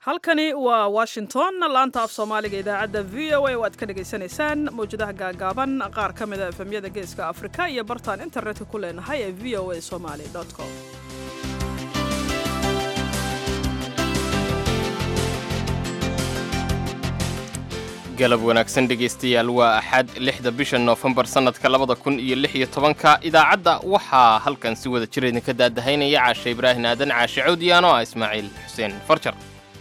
halkani waa Washington laanta af Soomaaliga idaacadda VOA oo aad ka dhageysanaysaan mowjadaha gaagaaban qaar ka mid ah efemyada geeska Afrika iyo bartaan internetka ku leenahay ee voasomali.com. galab wanaagsan dhegaystayaal waa axad 6 bisha Noofembar sanadka 2016 idaacadda waxaa halkan si wada jir idinka daadahaynaya Caashe Ibraahin Aadan Caashe Cawdiyaano Ismaaciil Xuseen Farjar.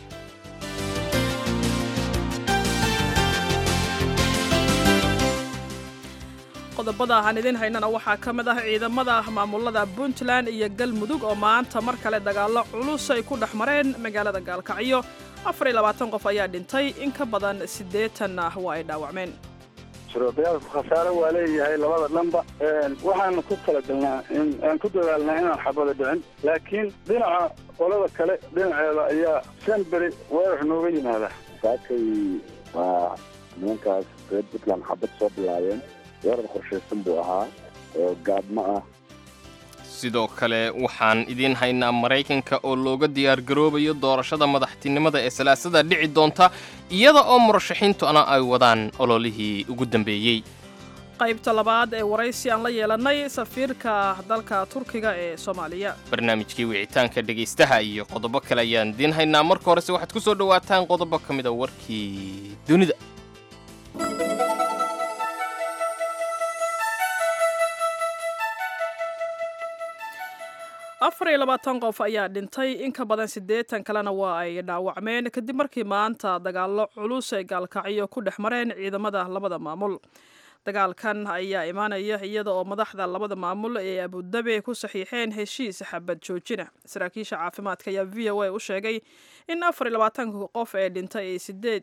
qodobada aan idin haynana waxaa ka mid ah ciidamada maamulada Puntland iyo Galmudug oo maanta mar kale dagaalo culus ay ku dhaxmareen magaalada Gaalkacyo 24 qof ayaa dhintay in ka badan 80 ah waa ay dhaawacmeen. Shiroodayaal khasaare waa leeyahay labada dhanba waxaan ku kala galnaa in ku dadaalnaa inaan xabada dhicin laakiin dhinaca qolada kale dhinaceeda ayaa sanbari weerar nooga yimaada saakay waa nimankaas reer Puntland xabad soo bilaabeen weerar qorshaysan buu ahaa oo gaadmo ah. sidoo kale waxaan idin haynaa Mareykanka oo looga diyaar garoobayo doorashada madaxtinimada ee salaasada dhici doonta iyada oo murashaxiintuna ay wadaan ololihii ugu dambeeyay. qaybta labaad ee waraysi aan la yeelanay safiirka dalka Turkiga ee Soomaaliya. barnaamijkii wicitaanka dhagaystaha iyo qodobo kale ayaan idin haynaa. marka hore waxaad ku soo dhawaataan qodobo ka mid ah warkii dunida. 24 qof ayaa dhintay in ka badan 80 kalena waa ay dhaawacmeen kadib markii maanta dagaalo culus ay Gaalkacyo ku dhaxmareen ciidamada labada maamul. dagaalkan ayaa imaanaya iyada oo madaxda labada maamul ee Abu Dhabi ku saxiixeen heshiis xabad joojina. saraakiisha caafimaadka ayaa VOA u sheegay in 24 qof ee dhintay ay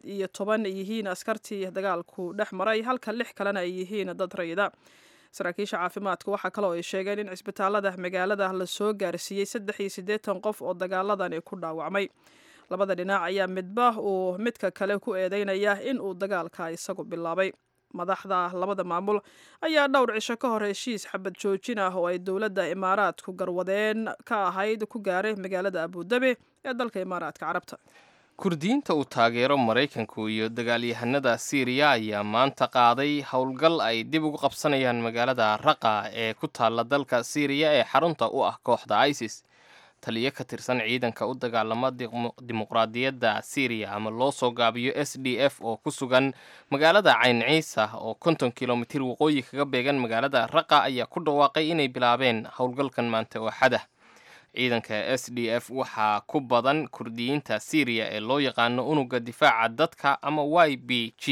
18 yihiin askartii dagaalku dhaxmaray halka 6 kalena ay yihiin dad rayida. saraakiisha caafimaadku waxa kale oo ay sheegeen in cisbitaalada magaalada la soo gaarsiiyay 83 qof oo dagaaladan ku dhaawacmay. labada dhinac ayaa midba uu midka kale ku eedeynaya in uu dagaalka isagu bilaabay. madaxda labada maamul ayaa dhowr cisho ka hor heshiis xabad joojin ah oo ay dowladda Imaaraadku garwadeen ka ahayd ku gaaray magaalada Abu Dhabi ee dalka Imaaraadka Carabta. kurdiyiinta uu taageero Mareykanku iyo dagaalyahanada Syria ayaa maanta qaaday howlgal ay dib ugu qabsanayaan magaalada Raqqa ee ku taala dalka Syria ee xarunta u ah kooxda ISIS. taliye ka tirsan ciidanka u dagaalama dimuqraadiyadda Syria ama loo soo gaabiyo SDF oo ku sugan magaalada Cayn Ciisa oo 50 kilomitir waqooyi kaga beegan magaalada Raqqa ayaa ku dhawaaqay inay bilaabeen howlgalkan maanta oo xada. ciidanka SDF waxaa ku badan kurdiyiinta Syria ee loo yaqaano unuga difaaca dadka ama YPG.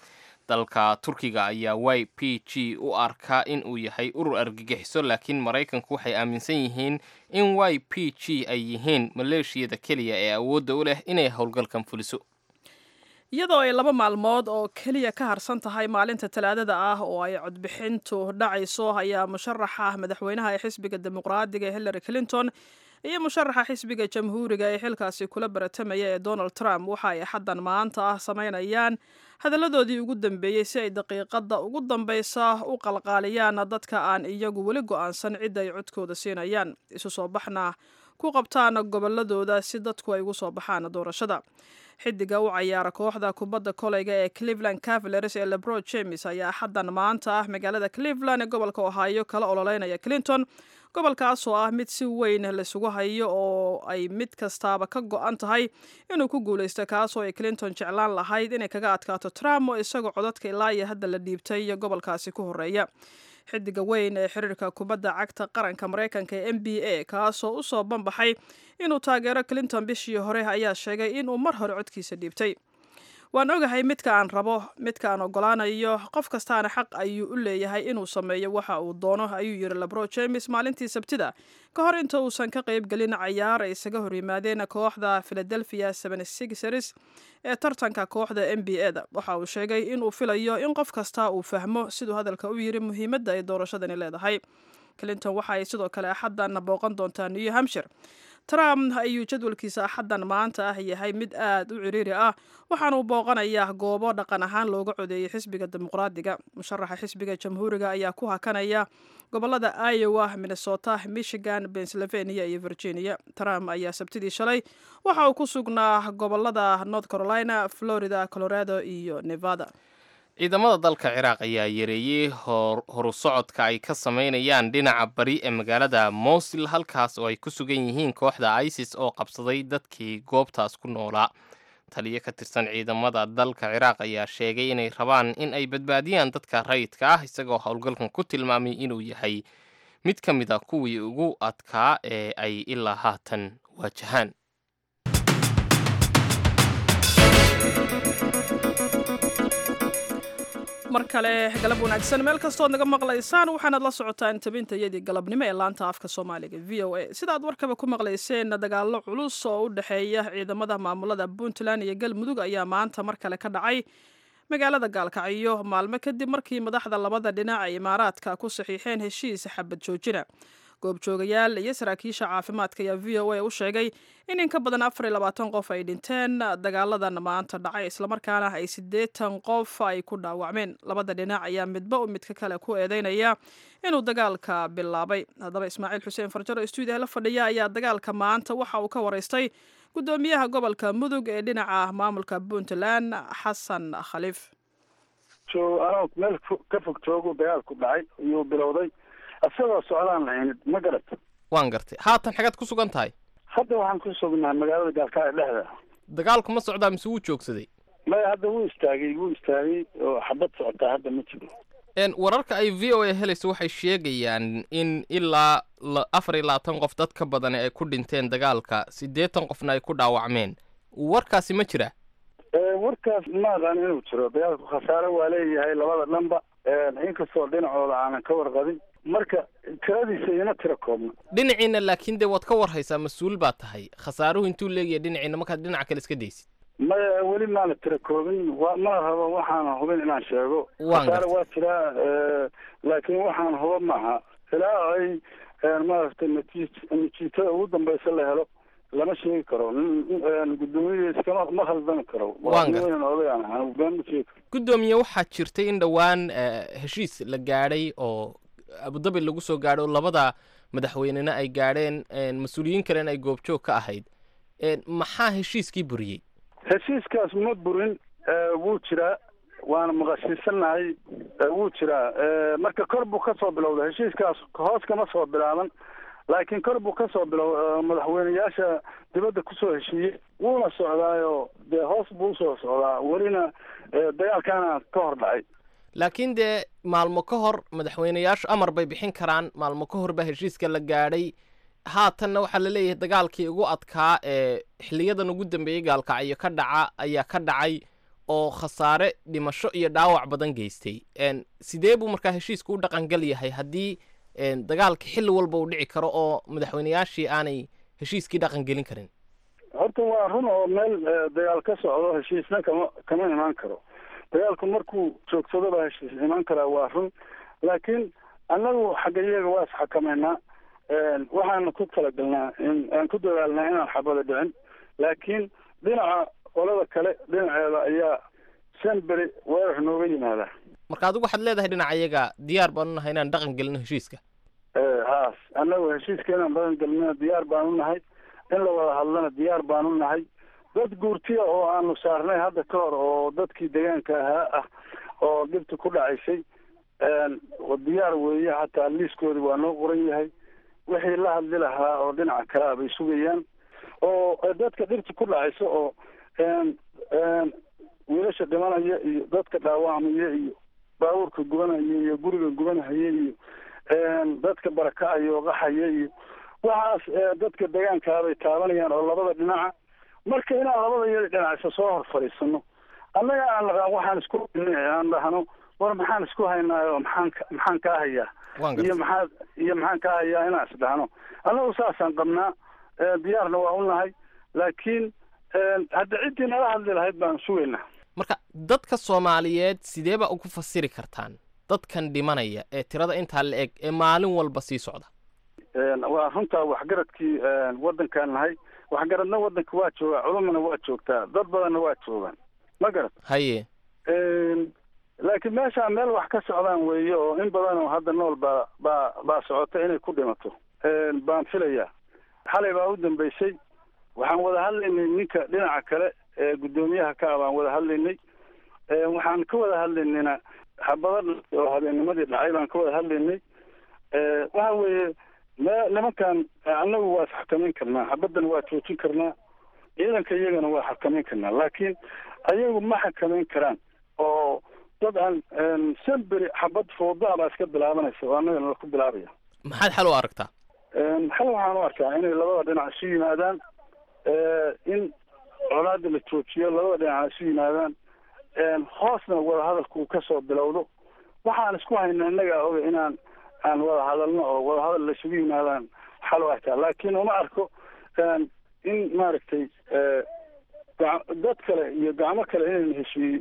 dalka Turkiga ayaa YPG u arka in uu yahay urur argagixiso laakiin Mareykanku waxay aaminsan yihiin in YPG ay yihiin maleeshiyada kaliya ee awoodda u leh inay howlgalkan fuliso. iyadoo ay 2 maalmood oo kaliya ka harsan tahay maalinta Talaadada ah oo ay codbixintu dhacayso ayaa musharaxa madaxweynaha ee xisbiga dimuqraadiga Hillary Clinton iyo musharaxa xisbiga jamhuuriga ee xilkaasi kula baratamaya ee Donald Trump waxa ay xadan maanta ah sameynayaan hadaladoodii ugu dambeeyay si ay daqiiqada ugu dambaysa u qalqaaliyaan dadka aan iyagu weli go'aansan cid ay codkooda siinayaan isu soo baxna ku qabtaan goboladooda si dadku ay ugu soo baxaan doorashada. xidiga u ciyaara kooxda kubadda koleyga ee Cleveland Cavaliers ee LeBron James ayaa xadan maanta ah magaalada Cleveland ee gobolka Ohio kala ololeynaya Clinton. gobolkaas oo ah mid si weyn la isugu hayo oo ay mid kastaaba ka go'an tahay inuu ku guuleysto kaas oo ay Clinton jeclaan lahayd inay kaga adkaato Trump oo isagoo codadka ilaa iyo hadda la dhiibtay gobolkaasi ku horeeya. xidiga weyn ee xiriirka kubadda cagta qaranka Mareykanka ee NBA kaas oo u soo banbaxay inuu taageero Clinton bishii hore ayaa sheegay inuu mar hore codkiisa dhiibtay. waan ogahay midka aan rabo midka aan ogolaanayo qof kastaana xaq ayuu u leeyahay inuu sameeyo waxa uu doono ayuu yiri LeBron James maalintii Sabtida ka hor inta uusan ka qayb galin ciyaar ay isaga hor yimaadeen kooxda Philadelphia 76ers ee tartanka kooxda NBA-da. waxa uu sheegay inuu filayo in qof kasta uu fahmo siduu hadalka u yiri muhiimadda ay doorashadani leedahay. Clinton waxa ay sidoo kale xadan booqan doontaa New Hampshire trump ayuu jadwalkiisa axaddan maanta ah yahay mid aad u ciriiri ah waxaana uu booqanayaa goobo dhaqan ahaan looga codeeyay xisbiga dimuqraadiga musharaxa xisbiga jamhuuriga ayaa ku hakanaya gobolada iowa minnesota michigan pennsylvania iyo virginia trump ayaa sabtidii shalay waxa uu ku sugnaa gobolada north carolina florida colorado iyo nevada ciidamada dalka ciraaq ayaa yareeyey horu socodka ay ka samaynayaan dhinaca bari ee magaalada mosul halkaas oo ay ku sugan yihiin kooxda isis oo qabsaday dadkii goobtaas ku noolaa taliyo ka tirsan ciidamada dalka ciraaq ayaa sheegay inay rabaan in ay badbaadiyaan dadka rayidka ah isagoo howlgalkan ku tilmaamay inuu yahay mid ka mid a kuwii ugu adkaa ee ay ilaa haatan waajahaan. mar kale galab wanaagsan meel kastood naga maqlaysaan waxaanaad la socotaan tabinta iyadii galabnimo ee laanta afka soomaaliga v o a sidaad warkaba ku maqlayseen dagaallo culus oo u dhexeeya ciidamada maamulada puntland iyo galmudug ayaa maanta mar kale ka dhacay magaalada gaalkacyo maalmo kadib markii madaxda labada dhinac ay imaaraadka ku saxiixeen heshiis xabad joojina goobjoogayaal iyo saraakiisha caafimaadka ayaa v o a u sheegay in ka badan 24 qof ay dhinteen dagaaladan maanta dhacay islamarkaana ay 80 qof ay ku dhaawacmeen labada dhinac ayaa midba midka kale ku eedeynaya inuu dagaalka bilaabay haddaba ismaaciil xuseen farjaro stuudiyaha la fadhiya ayaa dagaalka maanta waxa uu ka waraystay gudoomiyaha gobolka mudug ee dhinaca maamulka puntland xasan khaliif meel ka fog joogu dagaalku dhacay ayuu bilowday asagoo socdaan lahaynid ma garata waan gartay haatan xagaad ku sugan tahay hadda waxaan ku sugnahay magaalada gaalkacyo dhexda dagaalku ma socdaa mise wuu joogsaday maya hadda wuu istaagay oo xabad socotaa hadda ma jiro wararka ay v o a helayso waxay sheegayaan in ilaa 24 qof dad ka badan ay ku dhinteen dagaalka 80 qofna ay ku dhaawacmeen warkaasi ma jira warkaas ma aqaan inuu jiro dagaalku khasaare waa leeyahay labada dhanba inkastoo dhinacooda aanan ka warqabin marka tiradiisa ina tira koobna dhinaciina laakiin dee waad ka warhaysaa mas-uul baa tahay khasaaruhu intuu leeyahay dhinaciina markaad dhinaca kale iska daysid maya weli maana tira koobin ma rabo waxaana hubin inaan sheego khasaare waa jiraa laakiin waxaan huba maaha ilaa ay maaragtay natiijada ugu dambaysa la helo lama sheegi karo gudoomiyihiiskama ma khaldami karo gudoomiye waxaa jirtay in dhowaan heshiis la gaadhay oo abudabi lagu soo gaadho labada madaxweynena ay gaadheen mas-uuliyiin kalena ay goobjoog ka ahayd maxaa heshiiskii buriyey heshiiskaas ma burin wuu jiraa waana maqashiisanahay wuu jiraa marka kor buu ka soo bilowda heshiiskaas hoos kama soo bilaaban laakiin kor buu ka soo madaxweyneyaasha dibadda kusoo heshiiyey wuuna socdaayo dee hoos buu usoo socdaa welina dagaalkaana ka hor dhacay laakiin dee maalmo ka hor madaxweyneyaashu amar bay bixin karaan maalmo ka hor baa heshiiska la gaadhay haatanna waxaa la leeyahay dagaalkii ugu adkaa ee xiliyadan ugu dambeeyey gaalkacyo ka dhaca ayaa ka dhacay oo khasaare dhimasho iyo dhaawac badan geystay sidee buu markaa heshiisku u dhaqangal yahay haddii dagaalka xilli walba uu dhici karo oo madaxweyneyaashii aanay heshiiskii dhaqangelin karin horta waa run oo meel dagaal ka socdo heshiisna kama imaan karo dagaalku markuu joogsado baa heshiis imaan karaa waa run laakiin annagu xagga iyaga waa isxakamaynaa waxaana ku talagalnaa aan ku dadaalnaa inaan xabada dhicin laakiin dhinaca qolada kale dhinaceeda ayaa sanberi weerar nooga yimaada marka adigu waxaad leedahay dhinaca iyaga diyaar baanu nahay inaan dhaqan gelino heshiiska haas annagu heshiiska inaan dhaqan gelino diyaar baanu nahay in la wada hadlana diyaar baanu nahay dad guurtiya oo aanu saarnay hadda ka hor oo dadkii deegaanka ahaa ah oo dhibta ku dhacaysay diyaar weeye hataa liiskoodi waa noo qoran yahay wixii la hadli lahaa oo dhinaca kalea bay sugayaan oo dadka dhibta ku dhacaysa oo wiilasha dhimanaya iyo dadka dhaawacmaya iyo baabuurka gubanaya iyo guriga gubanahaya iyo dadka barakacaya oo qaxaya iyo waxaas dadka deegaankaabay taabanayaan oo labada dhinaca marka inaan labada iyada dhinacisa soo hor fadhiisano annaga waxaan isku aan dhahno war maxaan isku haynaayo maxaan kaa hayaa iyo maxaan kaa hayaa inaan isdhahno annagu saasaan qabnaa diyaarna waa u nahay laakiin hadda ciddii nala hadli lahayd baan sugaynaa marka dadka soomaaliyeed sidee baa ugu fasiri kartaan dadkan dhimanaya ee tirada intaa la eg ee maalin walba sii socda waa runtaa waxgaradkii waddankaan nahay waxgaradna waddanka waa joogaa culumana waa joogtaa dad badanna waa joogaan ma garad haye laakiin meeshaa meel wax ka socdaan weeye oo in badan oo hadda nool baa socota inay ku dhimato baan filayaa xalay baa u dambeysay waxaan wada hadlaynay ninka dhinaca kale ee guddoomiyaha ka ah baan wada hadlaynay waxaan ka wada hadlaynayna xabada oo habeennimadii dhacay baan ka wada hadlaynay waxa weeye nimankan annagu waa isxakamayn karnaa xabaddan waa joojin karnaa ciidanka iyagana waa xakamayn karnaa laakiin ayagu ma xakamayn karaan oo dad aan semberi xabad foodaa baa iska bilaabanaysa oo annagana la ku bilaabaya maxaad xal u aragtaa xal waxaan u arkaa inay labada dhinac isu yimaadaan in colaada la joojiyo labada dhinac isu yimaadaan hoosna wadahadalku uu kasoo bilowdo waxaan isku hayna innagaa oga inaan wada hadalno oo wadahadal la isugu yimaadaan xal u arkaa laakiin uma arko in maaragtay dad kale iyo gacmo kale inayna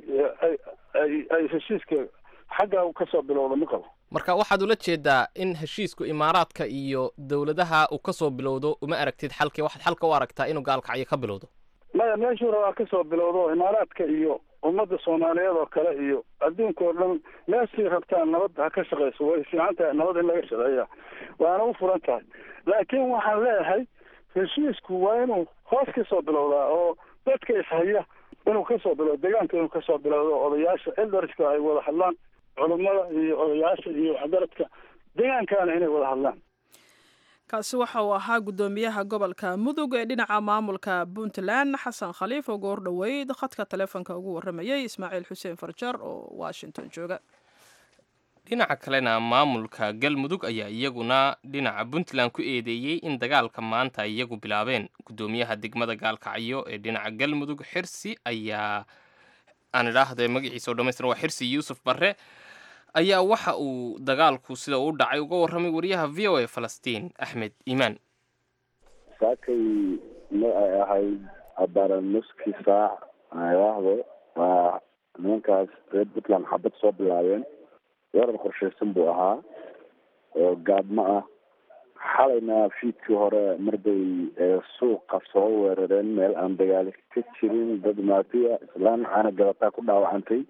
ay heshiiska xaggaa uu kasoo bilowdo ma qabo marka waxaad ula jeedaa in heshiisku imaaraadka iyo dawladaha uu kasoo bilowdo uma aragtid xalkii waxaad xalka u aragtaa inuu gaalkacyo ka bilowdo maya meeshuu rabaa kasoo bilowdo imaaraadka iyo ummadda soomaaliyeed oo kale iyo adduunka oo dhan meeshii rabtaan nabad ha ka shaqayso way fiican tahay nabad in laga shaqeeya waana u furan tahay laakiin waxaan leeyahay heshiisku waa inuu hoos kasoo bilowdaa oo dadka ishaya inuu kasoo bilowdo deegaanka inuu kasoo bilowdo odayaasha elderska ay wada hadlaan culummada iyo odayaasha iyo waxgaradka deegaankana inay wada hadlaan kaasi waxa uu ahaa guddoomiyaha gobolka mudug ee dhinaca maamulka puntland xasan khaliif oo goor dhoweyd khadka taleefonka ugu warramayay ismaaciil xuseen farjar oo washington jooga dhinaca kalena maamulka galmudug ayaa iyaguna dhinaca puntland ku eedeeyey in dagaalka maanta iyagu bilaabeen guddoomiyaha degmada gaalkacyo ee dhinaca galmudug xirsi ayaa aan idhaahda magaciisa oo dhamaystiran waa xirsi yuusuf barre ayaa waxa uu dagaalku sida u dhacay uga warramay wariyaha v o a falastiin axmed iimaan saakay ma ay ahayd abara nuskii saac ayaahdo waa nimankaas reer puntland xabad soo bilaabeen weerar qorshaysan buu ahaa oo gaadmo ah xalayna fiidkii hore marbay suuqa soo weerareen meel aan dagaali ka jirin dad maatiya islaan caana gabataa ku dhaawacantay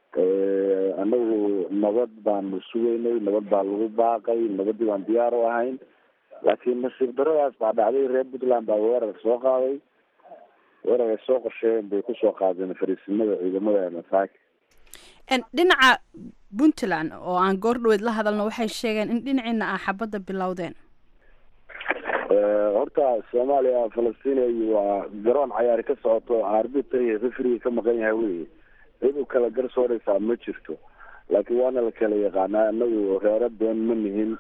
anagu nabad baanu sugeynay nabad baa lagu baaqay nabadii baan diyaar u ahayn laakiin nasiib daradaas baa dhacday reer puntland baa weerar soo qaaday weerar ay soo qorsheeyeen bay kusoo qaadeen fariisimada ciidamada masaaki dhinaca puntland oo aan goor dhaweyd la hadalno waxay sheegeen in dhinaciina ah xabadda bilowdeen horta soomaaliya falastiin waa garoon cayaari ka socoto arbiter iyo refriga ka maqan yahay wey cid u kala garsooraysaa ma jirto laakiin waana la kala yaqaanaa inagu reero been ma nihin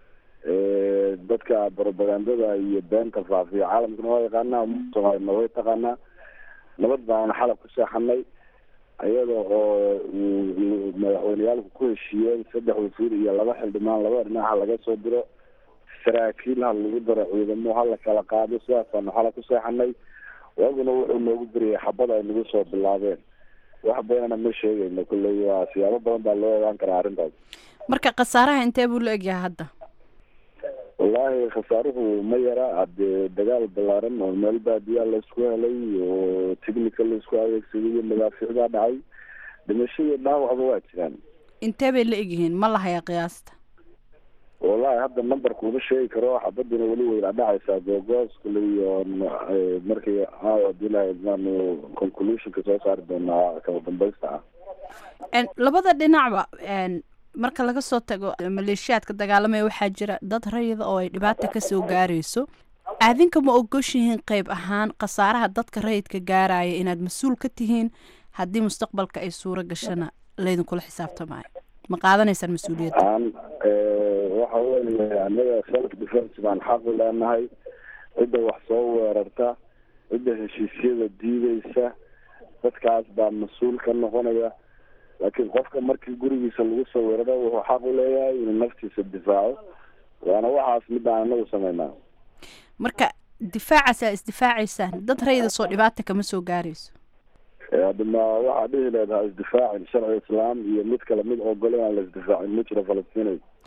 dadka propagandada iyo beenta faafiya caalamkana waa yaqaanaa soomaalina way taqaanaa nabad baana xalab ku seexanay iyada oo madaxweyneyaalku ku heshiiyeen 3 wasiir iyo 2 xildhibaan labada dhinaca laga soo diro saraakiil ha lagu daro ciidamo ha la kala qaado sidaasaan xalab ku seexanay waaguna wuxuu noogu diriyay xabad ay nagu soo bilaabeen wax badanna ma sheegayno kulley waa siyaabo badan baa loo ogaan karaa arrintaas marka khasaaraha intee buu la egyahay hadda wallaahi khasaaruhu ma yara hadee dagaal balaaran oo meel baadiyaa laisku helay oo technical laisku adeegsaday iyo madaafiicdaa dhacay dhimasho iyo dhaawacba waa jiraan intee bay la egyihiin ma lahayaa qiyaasta wallaahi hadda numberka uma sheegi karo xabadina weli weyla dhacaysaa googoos kule iyo markii adilaha maanu conclusionka soo saari doonaa kala dambaysta ah labada dhinacba marka laga soo tago maleeshiyaadka dagaalamaya waxaa jira dad rayida oo ay dhibaata kasoo gaarayso aadinka ma ogoshihiin qayb ahaan khasaaraha dadka rayidka gaaraya inaad mas-uul ka tihiin haddii mustaqbalka ay suuro gashana laydinkula xisaabtamaayo ma qaadanaysaan mas-uuliyadda waxa weeye anaga self defense baan xaq u leenahay cidda wax soo weerarta cidda heshiisyada diideysa dadkaas baa mas-uul ka noqonaya laakiin qofka markii gurigiisa lagu soo weeraro wuxuu xaq u leeyahay inuu naftiisa difaaco waana waxaas midaan anagu sameynaa marka difaacaasa isdifaacaysaan dad rayida soo dhibaata kama soo gaarayso hadama waxaa dhihi leedaha isdifaacin sharci islaam iyo mid kale mid ogole aan la isdifaacin ma jiro falastiin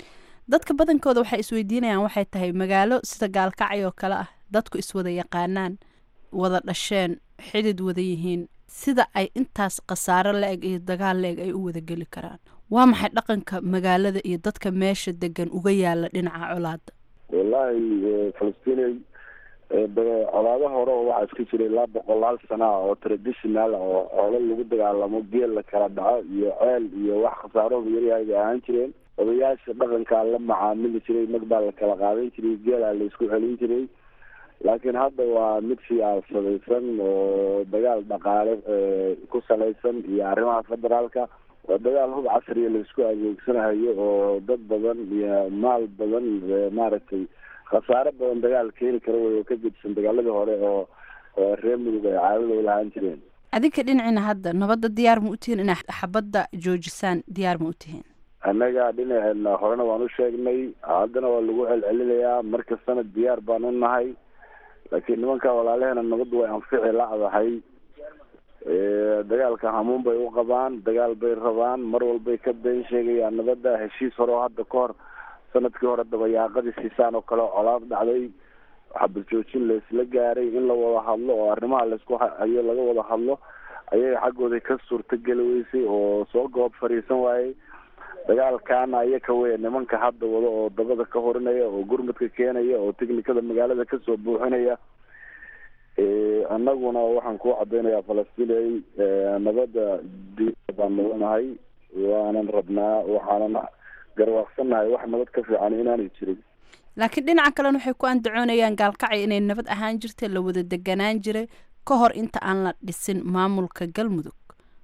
dadka badankooda waxay isweydiinayaan waxay tahay magaalo sida gaalkacyo oo kale ah dadku iswada yaqaanaan wada dhasheen xidid wada yihiin sida ay intaas khasaaro la-eg iyo dagaal la-eg ay u wada geli karaan waa maxay dhaqanka magaalada iyo dadka meesha degan uga yaala dhinaca colaada wallaahi falastiin colaadaha hore oo waxaa iska jiray 200 sano oo traditional oo xoolo lagu dagaalamo geel la kala dhaco iyo ceel iyo wax khasaaro yaryahay ay ahaan jireen odayaasha dhaqanka la macaamili jiray mag baa la kala qaadan jiray geela la isku celin jiray laakiin hadda waa mid siyaasadaysan oo dagaal dhaqaale ku salaysan iyo arrimaha federaalka waa dagaal hub casriya la isku adeegsanayo oo dad badan iyo maal badan maaragtay khasaare badan dagaal keeni kara way oo ka gedsan dagaaladii hore oo reer mudug ay caadada u lahaan jireen adinka dhinacina hadda nabadda diyaar ma u tihiin inaa xabadda joojisaan diyaar ma u tihiin annaga dhinaceena horena waan u sheegnay haddana waa lagu celcelinayaa markastana diyaar baan u nahay laakiin nimanka walaalaheena nabaddu way anfici la-dahay dagaalka hamuun bay u qabaan dagaal bay rabaan mar walbay ka been sheegayaan nabadda heshiis hore oo hadda ka hor sanadkii hore dabayaaqadii siisaan oo kale colaad dhacday xabajoojin la isla gaaray in la wada hadlo oo arrimaha laisku hayo laga wada hadlo ayay xaggooda ka suurtageli weysay oo soo goob fariisan waayey dagaalkaana ayaka wey nimanka hadda wada oo dabada ka horinaya oo gurmadka keenaya oo tiknikada magaalada kasoo buuxinaya annaguna waxaan ku cadeynayaa falastinay nabadda diina baan naganahay waanan rabnaa waxaanan garwaaqsanahay wax nabad ka fiican inaanay jirin laakiin dhinaca kalena waxay ku andacoonayaan gaalkacyo inay nabad ahaan jirtay la wada deganaan jiray ka hor inta aan la dhisin maamulka galmudug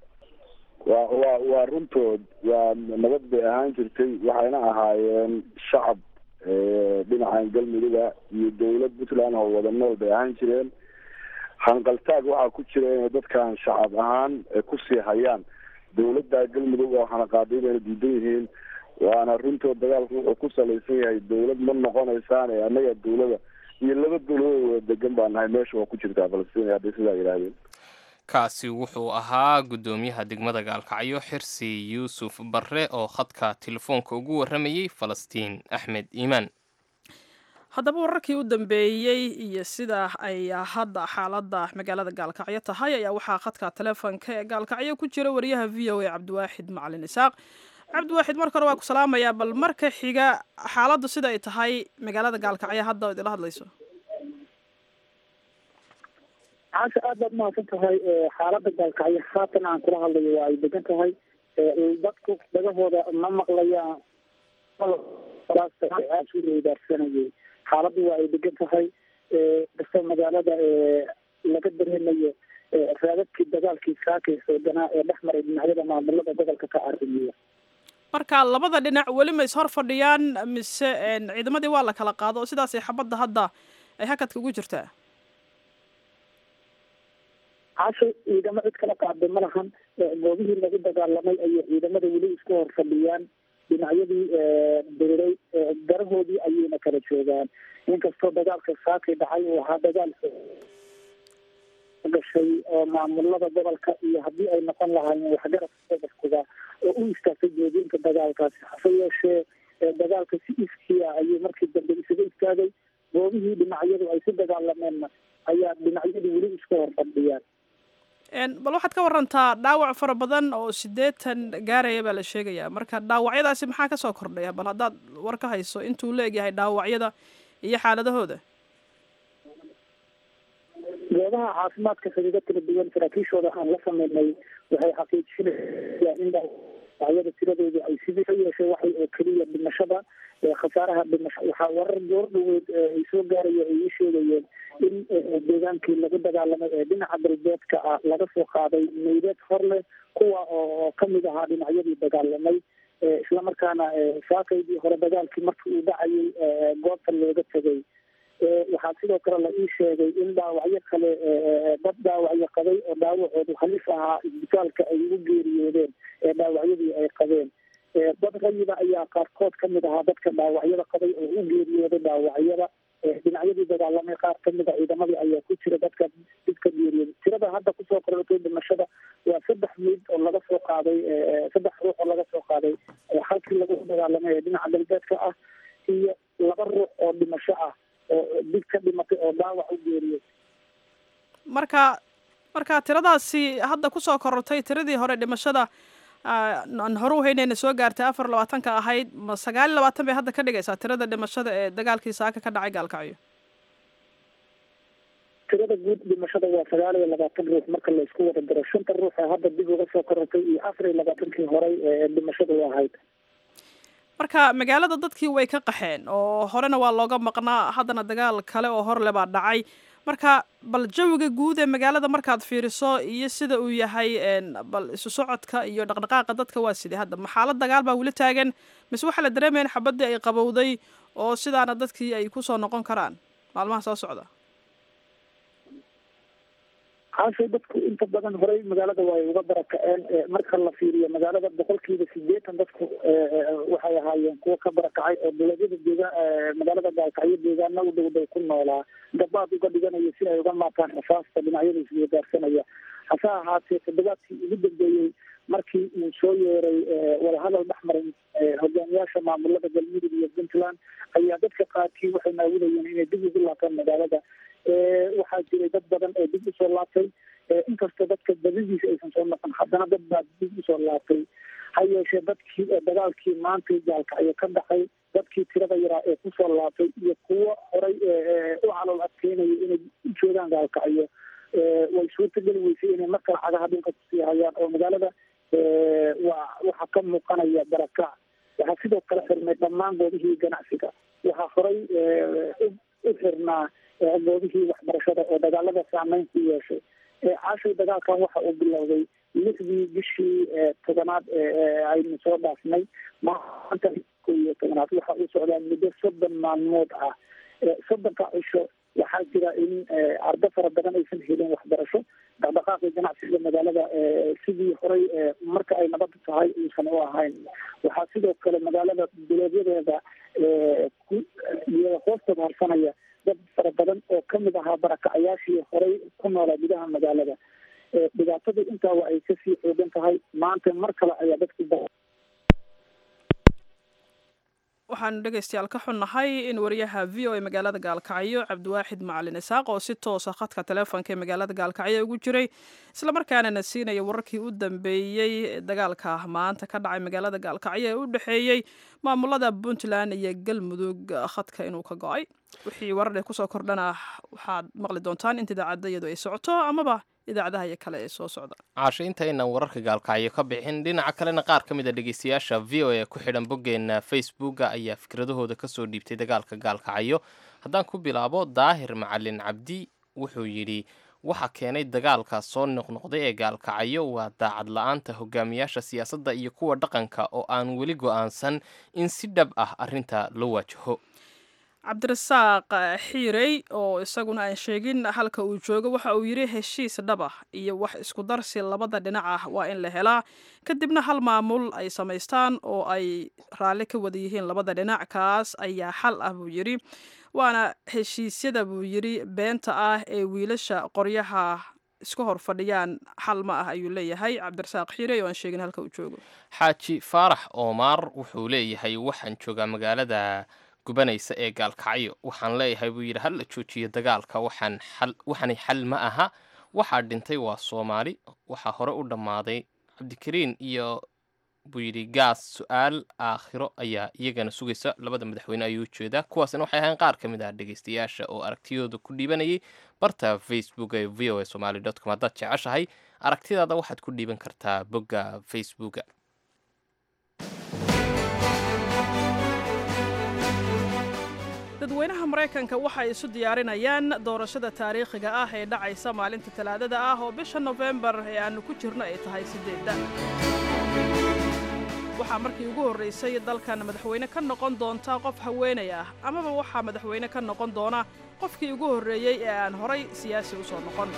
waa runtood waa nabad bay ahaan jirtay waxayna ahaayeen shacab dhinacan galmuduga iyo dawlad puntland oo wada nool bay ahaan jireen hanqaltaag waxaa ku jira inay dadkan shacab ahaan kusii hayaan dawladda galmudug oo hanaqaaday bayna diidan yihiin waana runtood dagaalku wuxuu ku salaysan yahay dawlad ma noqonaysaan ee annaga dawlada iyo laba dawladood wada degan baa nahay meesha waa ku jirtaa falastiin hadday sidaa yidhaahdeen kaasi wuxuu ahaa guddoomiyaha degmada gaalkacyo xirsi yuusuf barre oo khadka telefoonka ugu warramayey falastiin axmed iimaan haddaba wararkii u dambeeyey iyo sida ay hadda xaaladda magaalada gaalkacyo tahay ayaa waxaa khadka telefoonka ee gaalkacyo ku jira wariyaha v o a cabdiwaaxid macalin isaaq cabdiwaaxid marka hore waa ku salaamayaa bal marka xiga xaaladdu sida ay tahay magaalada gaalkacyo hadda oo idila hadlayso caasha aad baad umahadsan tahay xaaladda gaalkacyo haatan aan kula hadlayo waa ay degan tahay dadku dhagahooda ma maqlayaan suureydaarsanayay xaaladdu waa ay degan tahay kastoo magaalada laga dareemayo raadadkii dagaalkii saakaysa wadanaa ee dhex maray dhinacyada maamulada gobolka ka arrimiya marka labada dhinac weli ma ishor fadhiyaan mise ciidamadii waa la kala qaado oo sidaasay xabadda hadda ay hakadka ugu jirtaa caasho ciidamo cid kala qaada ma lahan goobihii lagu dagaalamay ayay ciidamada weli isku hor fadhiyaan dhinacyadii diriray garahoodii ayayna kala joogaan inkastoo dagaalka saakay dhacay uu ahaa dagaal gashay oo maamulada gobolka iyo haddii ay noqon lahaayeen waxgarabka gobolkuda oo u istaagtay joojinka dagaalkaasi hase yeeshee dagaalka si iskiia ayuu markii dambe isaga istaagay goobihii dhinacyadu ay ku dagaalameenna ayaa dhinacyadu weli isku hor fadhiyaan bal waxaad ka warantaa dhaawac fara badan oo 80 gaaraya baa la sheegayaa marka dhaawacyadaasi maxaa kasoo kordhaya bal haddaad war ka hayso intuu la egyahay dhaawacyada iyo xaaladahooda goobaha caafimaadka xidhiidho kala duwan saraakiishooda aan la sameynay waxay xaqiijinayaan in dhaawacyada tiradoodu ay sidii ka yeeshay waxay oo keliya dhimashada khasaaraha dhimasho waxaa warar goor dhaweyd ay soo gaaraya ay ii sheegayeen in deegaankii lagu dagaalamay ee dhinaca galbeedka ah laga soo qaaday meydad hor leh kuwa oo kamid ahaa dhinacyadii dagaalamay islamarkaana saakaydii hore dagaalkii markii uu dhacayay goobta looga tegay waxaa sidoo kale la ii sheegay in dhaawacyo kale dad dhaawacyo qabay oo dhaawacoodu halis ahaa isbitaalka ay ugu geeriyoodeen ee dhaawacyadii ay qabeen dad rayida ayaa qaarkood kamid ahaa dadka dhaawacyada qabay oo u geeriyooday dhaawacyada dhinacyadii dagaalamay qaar kamid a ciidamadii ayaa ku jira dadka geeriyooday tirada hadda kusoo korortay dhimashada waa 3 mid oo laga soo qaaday 3 ruux oo laga soo qaaday halkii lagu dagaalamay ee dhinaca galbeedka ah iyo 2 ruux oo dhimasho ah oo dib ka dhimatay oo dhaawac u geeriyay. marka tiradaasi hadda kusoo korortay tiradii hore dhimashada aan hore u haynayna soo gaartay 24 ahayd ma 29 bay hadda ka dhigaysaa tirada dhimashada ee dagaalkii saaka ka dhacay gaalkacyo. tirada guud dhimashada waa 29 ruux marka la isku wada daro 5 ruux hadda dib uga soo korortay iyo 24kii hore ee dhimashada ahayd. marka magaalada dadkii way ka qaxeen oo horena waa looga maqnaa haddana dagaal kale oo hor le baa dhacay. marka bal jawiga guud ee magaalada markaad fiiriso iyo sida uu yahay bal isu socodka iyo dhaqdhaqaaqa dadka waa sidee hadda maxaalad dagaal baa weli taagan mise waxaa la dareemaya in xabadii ay qabowday oo sidaana dadkii ay kusoo noqon karaan maalmaha soo socda. caashay dadku inta badan horey magaalada way uga barakaceen marka la fiiriyo magaalada 80% dadku waxay ahaayeen kuwa ka barakacay oo dowladda magaalada gaalkacyo deegaana u dhow ku noolaa gabaad uga dhiganayo si ay uga maataan asaasta dhinacyada isku gaarsanaya hase ahaatee toddobaadkii ugu dambeeyey markii uu soo yeeray wadahadal dhexmaray hogaamiyaasha maamulada galmudug iyo puntland ayaa dadka qaarkii waxay naawinayeen inay dib ugu laabtaan magaalada. waxaa jiray dad badan oo dib usoo laabtay inkastoo dadka badidiisa aysan soo noqon haddana dad baa dib usoo laabtay. ha yeeshee dadkii dagaalkii maanta gaalkacyo ka dhacay dadkii tirada yaraa ee kusoo laabtay iyo kuwo horay u calool adkeynaya inay u joogaan gaalkacyo way suurtageli weysay inay mar kale cagaha dhulka kusii hayaan oo magaalada waxaa ka muuqanaya barakac. waxaa sidoo kale xirmay dhammaan goobihii ganacsiga. waxaa horay u xirnaa goobihii waxbarashada oo dagaalada saameyn ku yeeshay. caashay dagaalkan waxa uu bilowday 6dii bishii 10aad aynu soo dhaafnay maanta 11aad waxa uu socdaa muddo 30 maalmood ah. 30 cisho waxaa jira in ardo fara badan aysan helin waxbarasho. dhaqdhaqaaqii ganacsiga magaalada sidii horay marka ay nabad tahay uusan u ahayn. waxaa sidoo kale magaalada duleedyadeeda hoostooda harsanaya dad fara badan oo kamid ahaa barakacayaashii horay ku noolaa gudaha magaalada. dhibaatadu intaa waa ay kasii xoogan tahay maanta mar kale ayaa dadku waxaanu dhegaystayaal ka xunnahay in wariyaha v o a magaalada gaalkacyo cabdiwaaxid macalin isaaq oo si toosa khadka taleefonka ee magaalada gaalkacyo ugu jiray islamarkaanana siinaya wararkii u dambeeyey dagaalka maanta ka dhacay magaalada gaalkacyo ee u dhexeeyey maamulada puntland iyo galmudug khadka inuu ka go-ay. wixii warar kusoo kordhana waxaad maqli doontaan inta idaacadda iyadu ay socoto amaba idaacadaha iyo kale ee soo socda. caasho intaynan wararka gaalkacyo ka bixin dhinaca kalena qaar ka mid a dhegeystayaasha v o a ku xidhan boggeena facebooka ayaa fikradahooda kasoo dhiibtay dagaalka gaalkacyo. haddaan ku bilaabo daahir macalin cabdi wuxuu yidhi waxa keenay dagaalka soo noqnoqday ee gaalkacyo waa daacad la-aanta hogaamiyaasha siyaasadda iyo kuwa dhaqanka oo aan weli go-aansan in si dhab ah arrinta loo waajaho. cabdirasaaq xiirey oo isaguna aan sheegin halka uu joogo waxa uu yidhi heshiis dhab ah iyo wax isku darsi labada dhinac ah waa in la helaa kadibna hal maamul ay samaystaan oo ay raalli ka wada yihiin labada dhinac kaas ayaa xal ah buu yidhi waana heshiisyada buu yidhi beenta ah ee wiilasha qoryaha iska hor fadhiyaan xal ma ah ayuu leeyahay cabdirasaaq xiirey oo aan sheegin halka uu joogo. xaaji faarax oomaar wuxuu leeyahay waxaan joogaa magaalada gubanaysa ee gaalkacyo waxaan leeyahay buu yidhi hal la joojiyo dagaalka waxaanay xal ma aha waxaa dhintay waa soomaali waxaa hore u dhammaaday cabdikariin iyo buu yidhi gaas su-aal aakhiro ayaa iyagana sugaysa labada madaxweyne ayuu jeedaa kuwaasna waxay ahayn qaar ka mid ah dhegeystayaasha oo aragtiyooda ku dhiibanayay barta facebook ee v o a somali.com haddaad jeceshahay aragtidaada waxaad ku dhiiban kartaa bogga facebooka. dadweynaha maraykanka waxay isu diyaarinayaan doorashada taariikhiga ah ee dhacaysa maalinta talaadada ah oo bisha nofembar ee aanu ku jirno ay tahay 8. waxaa markii ugu horraysay dalkan madaxweyne ka noqon doonta qof haweenay ah amaba waxaa madaxweyne ka noqon doona qofkii ugu horreeyey ee aan horay siyaasi u soo noqon.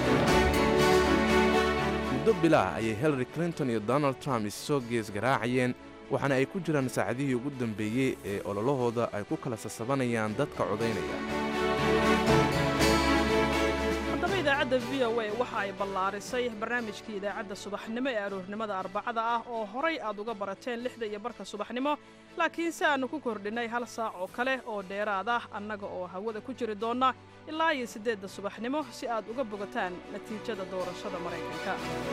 muddo bilaah ayay hillary clinton iyo donald trump issoo gees garaacayeen waxaana ay ku jiraan saacadihii ugu dambeeyey ee ololahooda ay ku kala sasabanayaan dadka codaynaya. idaacadda v o a waxa ay ballaarisay barnaamijkii idaacadda subaxnimo ee aroornimada arbacada ah oo horay aad uga barateen 6:00 subaxnimo laakiin si aanu ku kordhinay hal saac oo kale oo dheeraad ah annaga oo hawada ku jiri doona ilaa 8 subaxnimo si aad uga bogataan natiijada doorashada Mareykanka.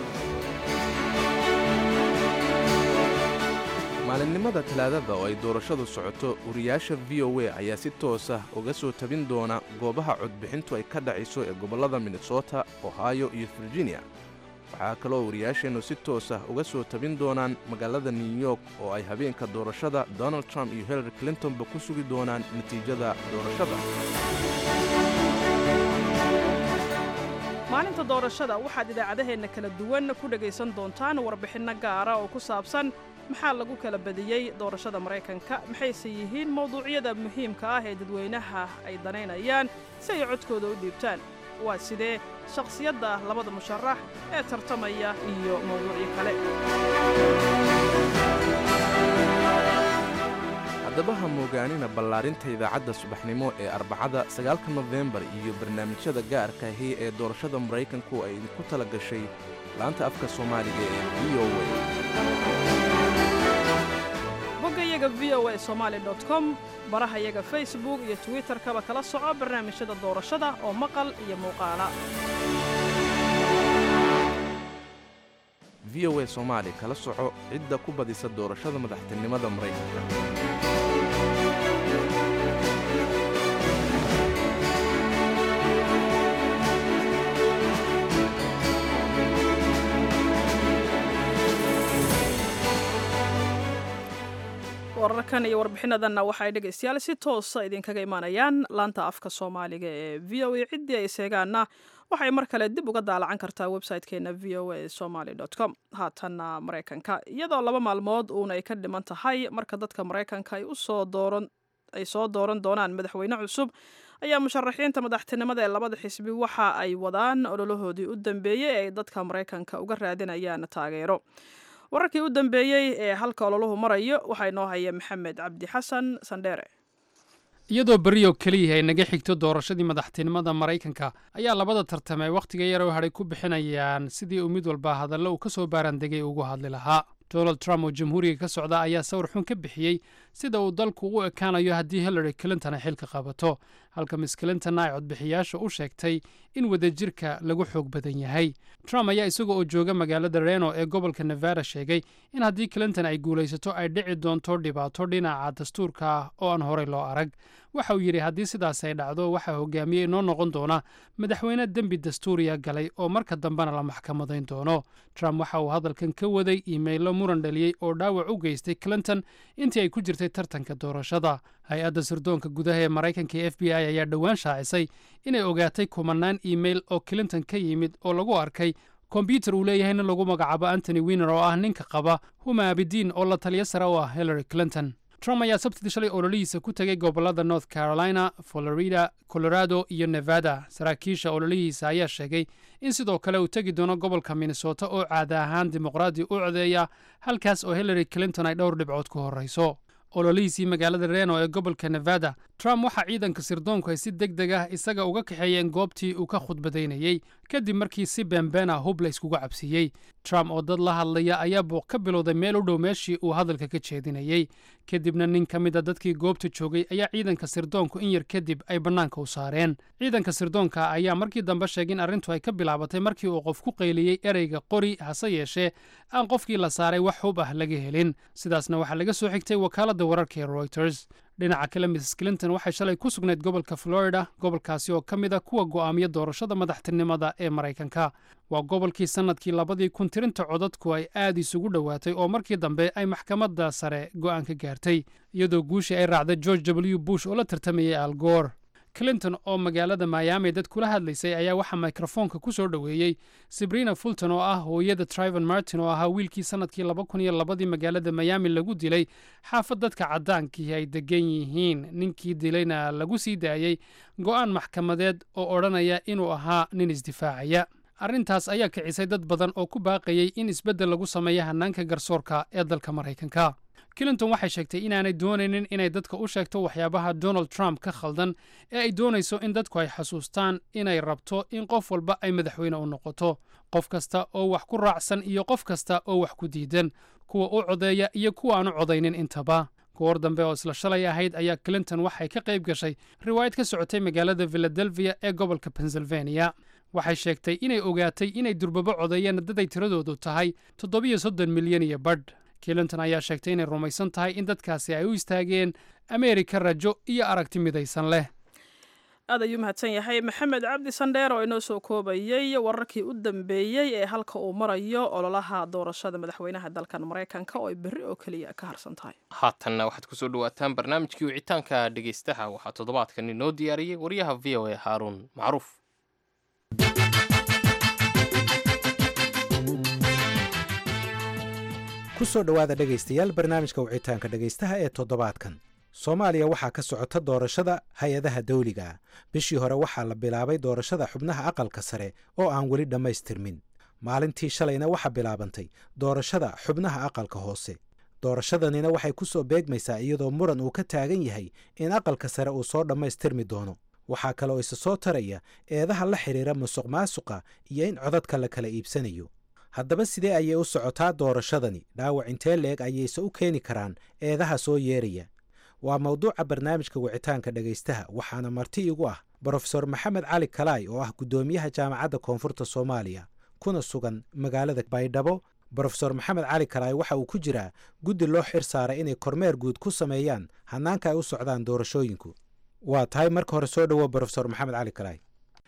maalinimada talaadada oo ay doorashadu socoto wariyaasha v o a ayaa si toos ah uga soo tabin doona goobaha codbixintu ay ka dhacayso ee gobollada Minnesota, Ohio iyo Virginia. waxaa kaloo wariyaasheennu si toos ah uga soo tabin doonaan magaalada New York oo ay habeenka doorashada Donald Trump iyo Hillary Clintonba ku sugi doonaan natiijada doorashada. maalinta doorashada waxaad idaacadaheenna kala duwan ku dhagaysan doontaan warbixinno gaara oo ku saabsan maxaa lagu kala badiyey doorashada Mareykanka, maxayse yihiin mawduucyada muhiimka ah ee dadweynaha ay danaynayaan si ay codkooda u dhiibtaan. waa sidee shakhsiyadda labada musharax ee tartamaya iyo mawduucyo kale. haddaba ha moogaanina ballaarinta idaacadda subaxnimo ee arbacada 9 Nofembar iyo barnaamijyada gaarka ahi ee doorashada Mareykanku ay idinku tala gashay laanta afka Soomaaliga ee VOA. boggayaga voasomali.com, barahayaga Facebook iyo Twitter-kaba kala soco barnaamijyada doorashada oo maqal iyo muuqaala. VOA Somali kala soco cidda ku badisa doorashada madaxtinimada Mareykanka. wararkan iyo warbixinadanna waxay dhegaystayaal si toosa idinkaga imaanayaan laanta afka Soomaaliga ee VOA. ciddii ay seegaana waxay mar kale dib uga daalacan kartaa website-keena voasomali.com. haatanna Mareykanka, iyadoo 2 maalmood uun ay ka dhiman tahay marka dadka Mareykanka ay soo dooran doonaan madaxweyne cusub ayaa musharaxiinta madaxtinimada ee labada xisbi waxa ay wadaan ololahoodii u dambeeyay ee dadka Mareykanka uga raadinayaan taageero. wararkii u dambeeyey ee halka ololuhu marayo waxaa inoo haya Maxamed Cabdi Xasan Sandheere. iyadoo beriyo keliya ay naga xigto doorashadii madaxtinimada Mareykanka ayaa labada tartamay wakhtiga yar oo hadhay ku bixinayaan sidii uu mid walba hadallo uu ka soo baarandegay ugu hadli lahaa. Donald Trump oo jamhuuriga ka socda ayaa sawir xun ka bixiyey sida uu dalku u ekaanayo haddii Hillary Clinton ay xilka qabato, halka Miss Clinton ay codbixiyaasha u sheegtay in wadajirka lagu xoog badan yahay. Trump ayaa isaga oo jooga magaalada Reno ee gobolka Nevada sheegay in haddii Clinton ay guulaysato ay dhici doonto dhibaato dhinaca dastuurka ah oo aan horey loo arag. waxa uu yidhi haddii sidaas ay dhacdo waxaa hogaamiyey inoo noqon doona madaxweyne dembi dastuuriya galay oo marka dambena la maxkamadayn doono. Trump waxa uu hadalkan ka waday iimaylo muran dhaliyey oo dhaawac u geystay Clinton intii ay ku jirtay tartanka doorashada. hay-adda sirdoonka gudaha ee Mareykanka ee FBI ayaa dhowaan shaacisay inay ogaatay kumanaan iimayl oo Clinton ka yimid oo lagu arkay kombyuutar uu leeyahayna lagu magacaabo Anthony Weiner oo ah ninka qaba Huma Abedin oo la taliya sare u ah Hillary Clinton. Trump ayaa sabtidii shalay ololihiisa ku tagay gobollada North Carolina, Florida, Colorado iyo Nevada. saraakiisha ololihiisa ayaa sheegay in sidoo kale uu tegi doono gobolka Minnesota oo caada ahaan dimuqraadi u codeeya, halkaas oo Hillary Clinton ay dhowr dhibcood ku horreyso. ololihiisii magaalada Reno ee gobolka Nevada, Trump waxa ciidanka sirdoonku ay si degdeg ah isaga uga kaxeeyeen goobtii uu ka khudbadaynayay kadib markii si beenbeen ah hub la iskugu cabsiiyey. Trump oo dad la hadlaya ayaa buuq ka bilowday meel u dhow meeshii uu hadalka ka jeedinayay, kadibna nin ka mid a dadkii goobta joogay ayaa ciidanka sirdoonku in yar kadib ay bannaanka u saareen. ciidanka sirdoonka ayaa markii dambe sheegay in arrintu ay ka bilaabatay markii uu qof ku qayliyey ereyga qori, hase yeeshee aan qofkii la saaray wax hub ah laga helin. sidaasna waxaa laga soo xigtay wakaaladda wararka ee Reuters. dhinaca kale Mrs Clinton waxay shalay ku sugnayd gobolka Florida, gobolkaasi oo ka mid ah kuwa go'aamiya doorashada madaxtinimada ee Mareykanka. waa gobolkii sanadkii 2000 tirinta codadku ay aad isugu dhowaatay oo markii dambe ay maxkamadda sare go'aan ka gaartay, iyadoo guushii ay raacday George W. Bush oo la tartamayay Al Gore. Clinton oo magaalada Miami dad kula hadlaysay ayaa waxaa mikrofoonka ku soo dhoweeyey Sabrina Fulton oo ah hooyada Trayvon Martin oo ahaa wiilkii sanadkii 2002 magaalada Miami lagu dilay xaafad dadka cadaankii ay degan yihiin. ninkii dilayna lagu sii daayey go'aan maxkamadeed oo odhanaya inuu ahaa nin isdifaacaya. arrintaas ayaa kicisay dad badan oo ku baaqayay in isbeddel lagu sameeyo hannaanka garsoorka ee dalka Mareykanka. clinton waxay sheegtay inaanay doonaynin inay dadka u sheegto waxyaabaha donald trump ka khaldan ee ay doonayso in dadku ay xasuustaan inay rabto in qof walba ay madaxweyne u noqoto qof kasta oo wax ku raacsan iyo qof kasta oo wax ku diidan kuwa u codeeya iyo kuwa aan u codaynin intaba goor dambe oo isla shalay ahayd ayaa clinton waxay ka qayb gashay riwaayad ka socotay magaalada philadelphia ee gobolka pennsylvania waxay sheegtay inay ogaatay inay durbabo codeeyeen daday tiradoodu tahay 37 milyan iyo badh clinton ayaa sheegtay inay rumaysan tahay in dadkaasi ay u istaageen ameerika rajo iyo aragti midaysan leh aad ayuu mahadsan yahay maxamed cabdi sandheer oo inoo soo koobayey wararkii u dambeeyey ee halka uu marayo ololaha doorashada madaxweynaha dalkan maraykanka oo ay berri oo keliya ka harsan tahay haatanna waxaad kusoo dhawaataan barnaamijkii wicitaanka dhegaystaha waxaa toddobaadkan inoo diyaariyey wariyaha v o a haaruun macruuf ku soo dhowaada dhegaystayaal barnaamijka wicitaanka dhegaystaha ee toddobaadkan soomaaliya waxaa ka socota doorashada hay-adaha dawliga ah bishii hore waxaa la bilaabay doorashada xubnaha aqalka sare oo aan weli dhammaystirmin maalintii shalayna waxaa bilaabantay doorashada xubnaha aqalka hoose doorashadanina waxay ku soo beegmaysaa iyadoo muran uu ka taagan yahay in aqalka sare uu soo dhammaystirmi doono waxaa kale oo isa soo taraya eedaha la xidhiira musuq maasuqa iyo in codadka la kala iibsanayo haddaba sidee ayay u socotaa doorashadani dhaawac intee leeg ayayse u keeni karaan eedaha soo yeeraya waa mawduuca barnaamijka wicitaanka dhegaystaha waxaana marti igu ah brofesor maxamed cali kalaay oo ah guddoomiyaha jaamacadda koonfurta soomaaliya kuna sugan magaalada baydhabo brofesor maxamed cali kalaay waxa uu ku jiraa guddi loo xir saaray inay kormeer guud ku sameeyaan hannaanka ay u socdaan doorashooyinku waa tahay marka hore soo dhowo brofesor maxamed cali kalaay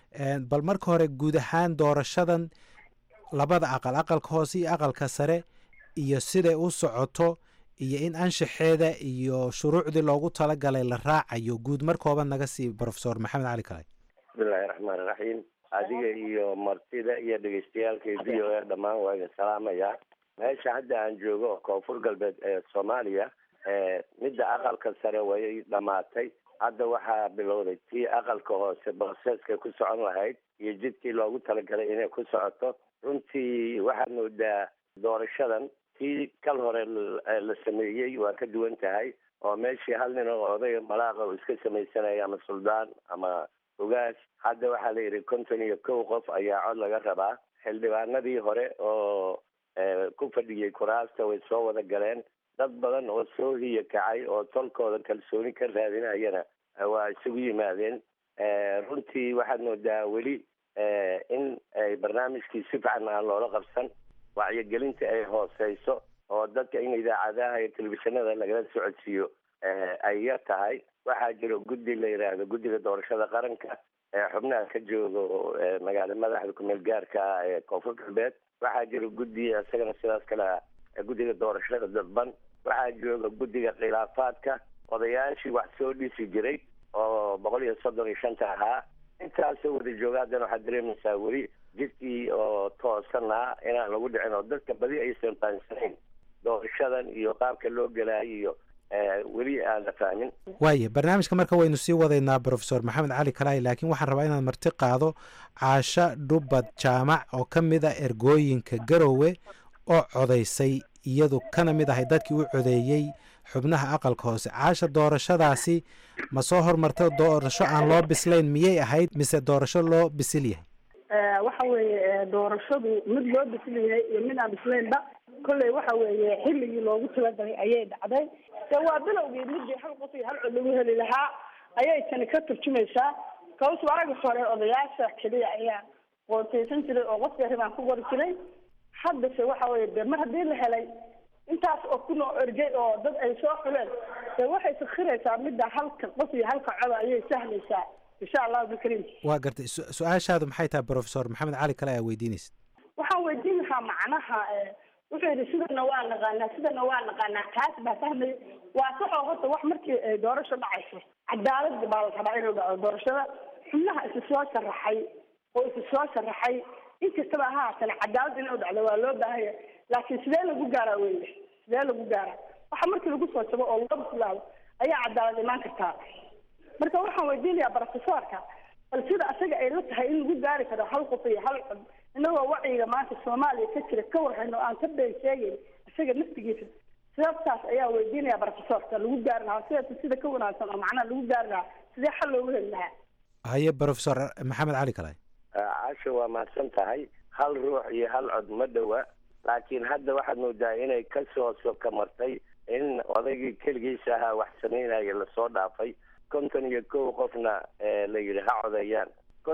bal marka hore guud ahaan doorashadan labada aqal aqalka hoose iyo aqalka sare iyo siday u socoto iyo in anshaxeeda iyo shuruucdii loogu talagalay la raacayo guud markooba naga sii brofesor maxamed cali kalaay bismillahi raxmaan raxiim adiga iyo martida iyo dhegeystayaalka v o a dhammaan waa idin salaamayaa meesha hadda aan joogo koonfur galbeed ee soomaaliya midda aqalka sare way dhamaatay hadda waxaa bilowday tii aqalka hoose broseska ku socon lahayd iyo jidkii loogu talagalay inay ku socoto runtii waxaad moodaa doorashadan tii kal hore la sameeyey waa ka duwan tahay oo meeshii hal nin oo odayga malaaqa uu iska samaysanaya ama suldaan ama ogaas hadda waxaa la yidhi 51 qof ayaa cod laga rabaa xildhibaanadii hore oo ku fadhiyey kuraasta way soo wada galeen dad badan oo soo hiya kacay oo tolkooda kalsooni ka raadinayana waa isugu yimaadeen runtii waxaad moodaa weli in ay barnaamijkii si fiican aan loola qabsan wacyigelinta ay hooseyso oo dadka in idaacadaha iyo telefishinada lagala socodsiiyo ay yar tahay waxaa jiro guddi la yidhaahdo guddiga doorashada qaranka xubnaha ka jooga magaala madaxda kumeel gaarka ah ee koonfur galbeed waxaa jiro guddi isagana sidaas kale guddiga doorashada dadban waxaa jooga guddiga khilaafaadka odayaashii wax soo dhisi jiray oo 135 ahaa intaasoo wada jooga haddana waxaad dareemaysaa weli jidkii oo toosanaa inaan lagu dhicin oo dadka badi aysan faahansanayn doorashadan iyo qaabka loo gelaayo iyo weli aan la fahmin waaye barnaamijka marka waynu sii wadaynaa brofesor maxamed cali kalaay laakiin waxaan rabaa inaan marti qaado caasho dhubbad jaamac oo ka mid a ergooyinka garowe oo codaysay iyadu kana mid ahay dadkii u codeeyey xubnaha aqalka hoose caasha doorashadaasi ma soo hormartay doorasho aan loo bislayn miyay ahayd mise doorasho loo bisil yahay waxa weeye doorashadu mid loo bisil yahay iyo mid aan bislaynba kolley waxa weeye xilligii loogu talagalay ayay dhacday waa bilowgii midii hal qof iyo hal cod lagu heli lahaa ayay tani ka turjumaysaa kawsu araga hore odayaasha keliya ayaa qoorteysan jiray oo qofka ribaan ku qori jiray haddase waxa weeye de mar haddii la helay intaas oo ku noo ergey oo dad ay soo xuleen de waxay sakhiraysaa midda halka qof iyo halka coda ayay sahlaysaa insha allahu bikariim waa gartay su-aashaadu maxay tahay brofesor maxamed cali kale ayaa weydiinaysa waxaan weydiin lahaa macnaha wuxuu yidhi sidana waa naqaanaa kaas baa fahmay waa saxoo horta wax markii doorasho dhacayso cadaalad baa la rabaa inuu dhaco doorashada xubnaha isu soo sharaxay inkastaba ha haatana cadaalad inuu dhacdo waa loo baahanya laakiin sidee lagu gaaraa weye waxa markii lagu soo jabo oo loo bislaado ayaa cadaalad imaan kartaa marka waxaan weydiinayaa brofesorka bal sida asaga ay la tahay in lagu gaari karo hal qof iyo hal cod inagoo wacyiga maanta soomaaliya ka jira ka warhayno aan ka been sheegayn isaga naftigiisa sababtaas ayaa weydiinaya profesorka lagu gaari lahaa sida ka wanaagsan oo macnaha lagu gaari lahaa sidee xal loogu heli lahaa. haye professor maxamed cali kalay. casho waa mahadsan tahay. hal ruux iyo hal cod ma dhowa, laakiin hadda waxaad moodaa inay kasoo soka martay in odaygii keligiisa ahaa wax samaynaya lasoo dhaafay. 51 qofna la yidhi ha codeeyaan.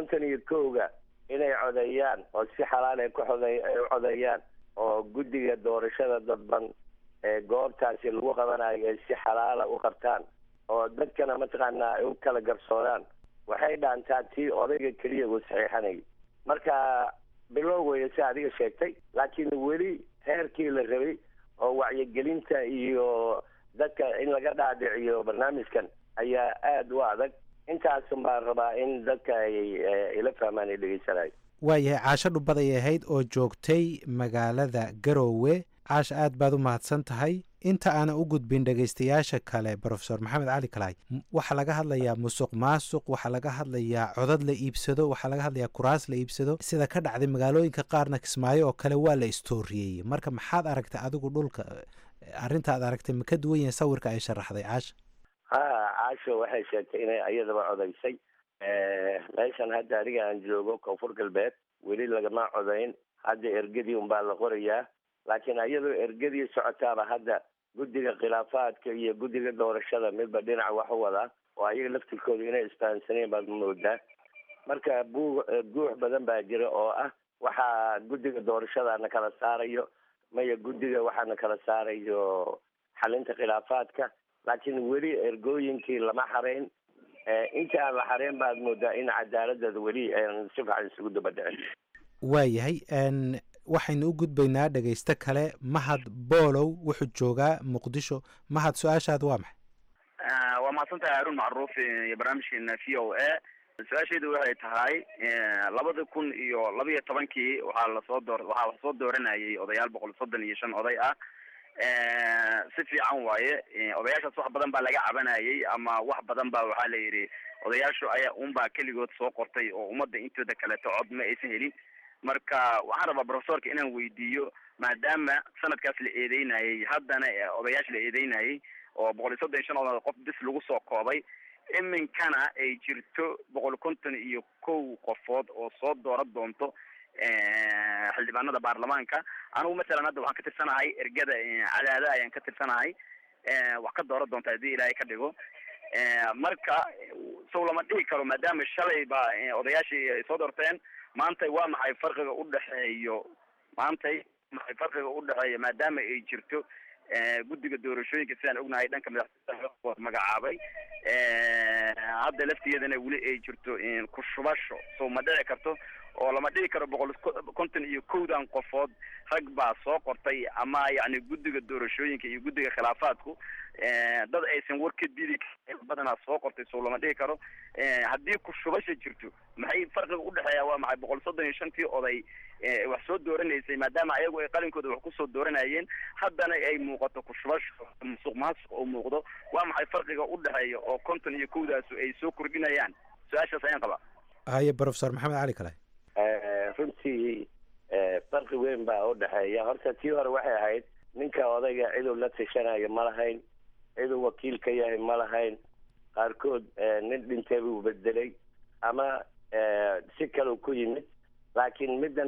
51 inay codeeyaan oo si xalaal ay u codeeyaan oo guddiga doorashada dadban ee goobtaasi lagu qabanayo ay si xalaala u qabtaan oo dadkana mataqaanaa ay u kala garsooraan, waxay dhaantaa tii odayga keliya uu saxiixanayay. marka bilow weeye si adiga sheegtay, laakiin weli heerkii la rabay oo wacyigelinta iyo dadka in laga dhaadhiciyo barnaamijkan ayaa aada u adag. intaasun baan rabaa in dadka ay ila fahmaan ay dhegeysanayo. waayahay caasho dhubbad ay ahayd oo joogtay magaalada Garowe. caasha aad baad u mahadsan tahay. inta aanan u gudbin dhegaystayaasha kale professor maxamed cali kalay, waxaa laga hadlayaa musuq maasuq, waxaa laga hadlayaa codad la iibsado, waxaa laga hadlayaa kuraas la iibsado sida ka dhacday magaalooyinka qaarna Kismaayo oo kale waa la istooriyey. marka maxaad aragtay adigu dhulka arrintaad aragtay ma ka duwan yahay sawirka ay sharaxday caasha? caasho waxay sheegtay inay iyadaba codaysay. meeshan hadda adiga aan joogo koonfur galbeed weli lagama codayn. hadda ergadii unbaa la qorayaa, laakiin iyadoo ergadii socotaaba hadda guddiga khilaafaadka iyo guddiga doorashada midba dhinac wax u wadaa oo ayaga laftirkooda inay isfahansaneen baad moodaa. marka guux badan baa jira oo ah waxaa guddiga doorashadana kala saarayo, maya guddiga waxaana kala saarayo xalinta khilaafaadka, laakiin weli ergooyinkii lama xarayn. inta aan la xarayn baad moodaa in cadaaladada weli aan si fiican isugu daba dhicin. waayahay waxaynu u gudbaynaa dhegaysto kale. mahad boolow wuxuu joogaa muqdisho. mahad, su-aashaada waa maxay? waa mahadsantahay haruun macruuf iyo barnaamijkeena v o a. su-aashaydu waxay tahay 2012 waxaa lasoo dooranayay odayaal 135 oday ah. si fiican waaye. odayaashaas wax badan baa laga cabanayay ama wax badan baa waxaa la yidhi odayaashu ayaa unbaa keligood soo qortay oo ummadda intooda kaleeto cod ma aysan helin. marka waxaan rabaa professorka inaan weydiiyo, maadaama sanadkaas la eedeynayay haddana odayaasha la eedeynayay oo 135 qof bis lagu soo koobay, iminkana ay jirto 151 qofood oo soo dooran doonto xildhibaanada baarlamaanka. anigu masalan hadda waxaan ka tirsanahay ergada cadaada ayaan ka tirsanahay, wax ka dooran doonta haddii ilaahay ka dhigo. marka sow lama dhihi karo maadaama shalay ba odayaashii ay soo doorteen, maanta waa maxay farqiga u dhexeeyo maadaama ay jirto guddiga doorashooyinka sidaan ognahay dhanka madaxweynaha magacaabay, hadda laftigeedana weli ay jirto ku shubasho. soo ma dhici karto oo lama dhihi karo 151 qofood rag baa soo qortay ama yacni guddiga doorashooyinka iyo guddiga khilaafaadku dad aysan war ka didi badanaa soo qortay. soo lama dhihi karo haddii ku shubasha jirto maxay farqiga u dhexeeya waa maxay 135 oday wax soo dooranaysay maadaama ayagu ay qalinkooda wax kusoo dooranayeen, haddana ay muuqato ku shubasho musuq maasuq oo muuqdo. waa maxay farqiga u dhexeeya oo 51daas ay soo kordhinayaan? su-aashaas ayaan qabaa. haye professor maxamed cali kalay. runtii farqi weyn baa u dhexeeya. horta tii hore waxay ahayd ninka odayga ciduu la tashanayo ma lahayn, ciduu wakiil ka yahay ma lahayn. qaarkood nin dhintay buu bedelay ama si kale ku yimid. laakiin middan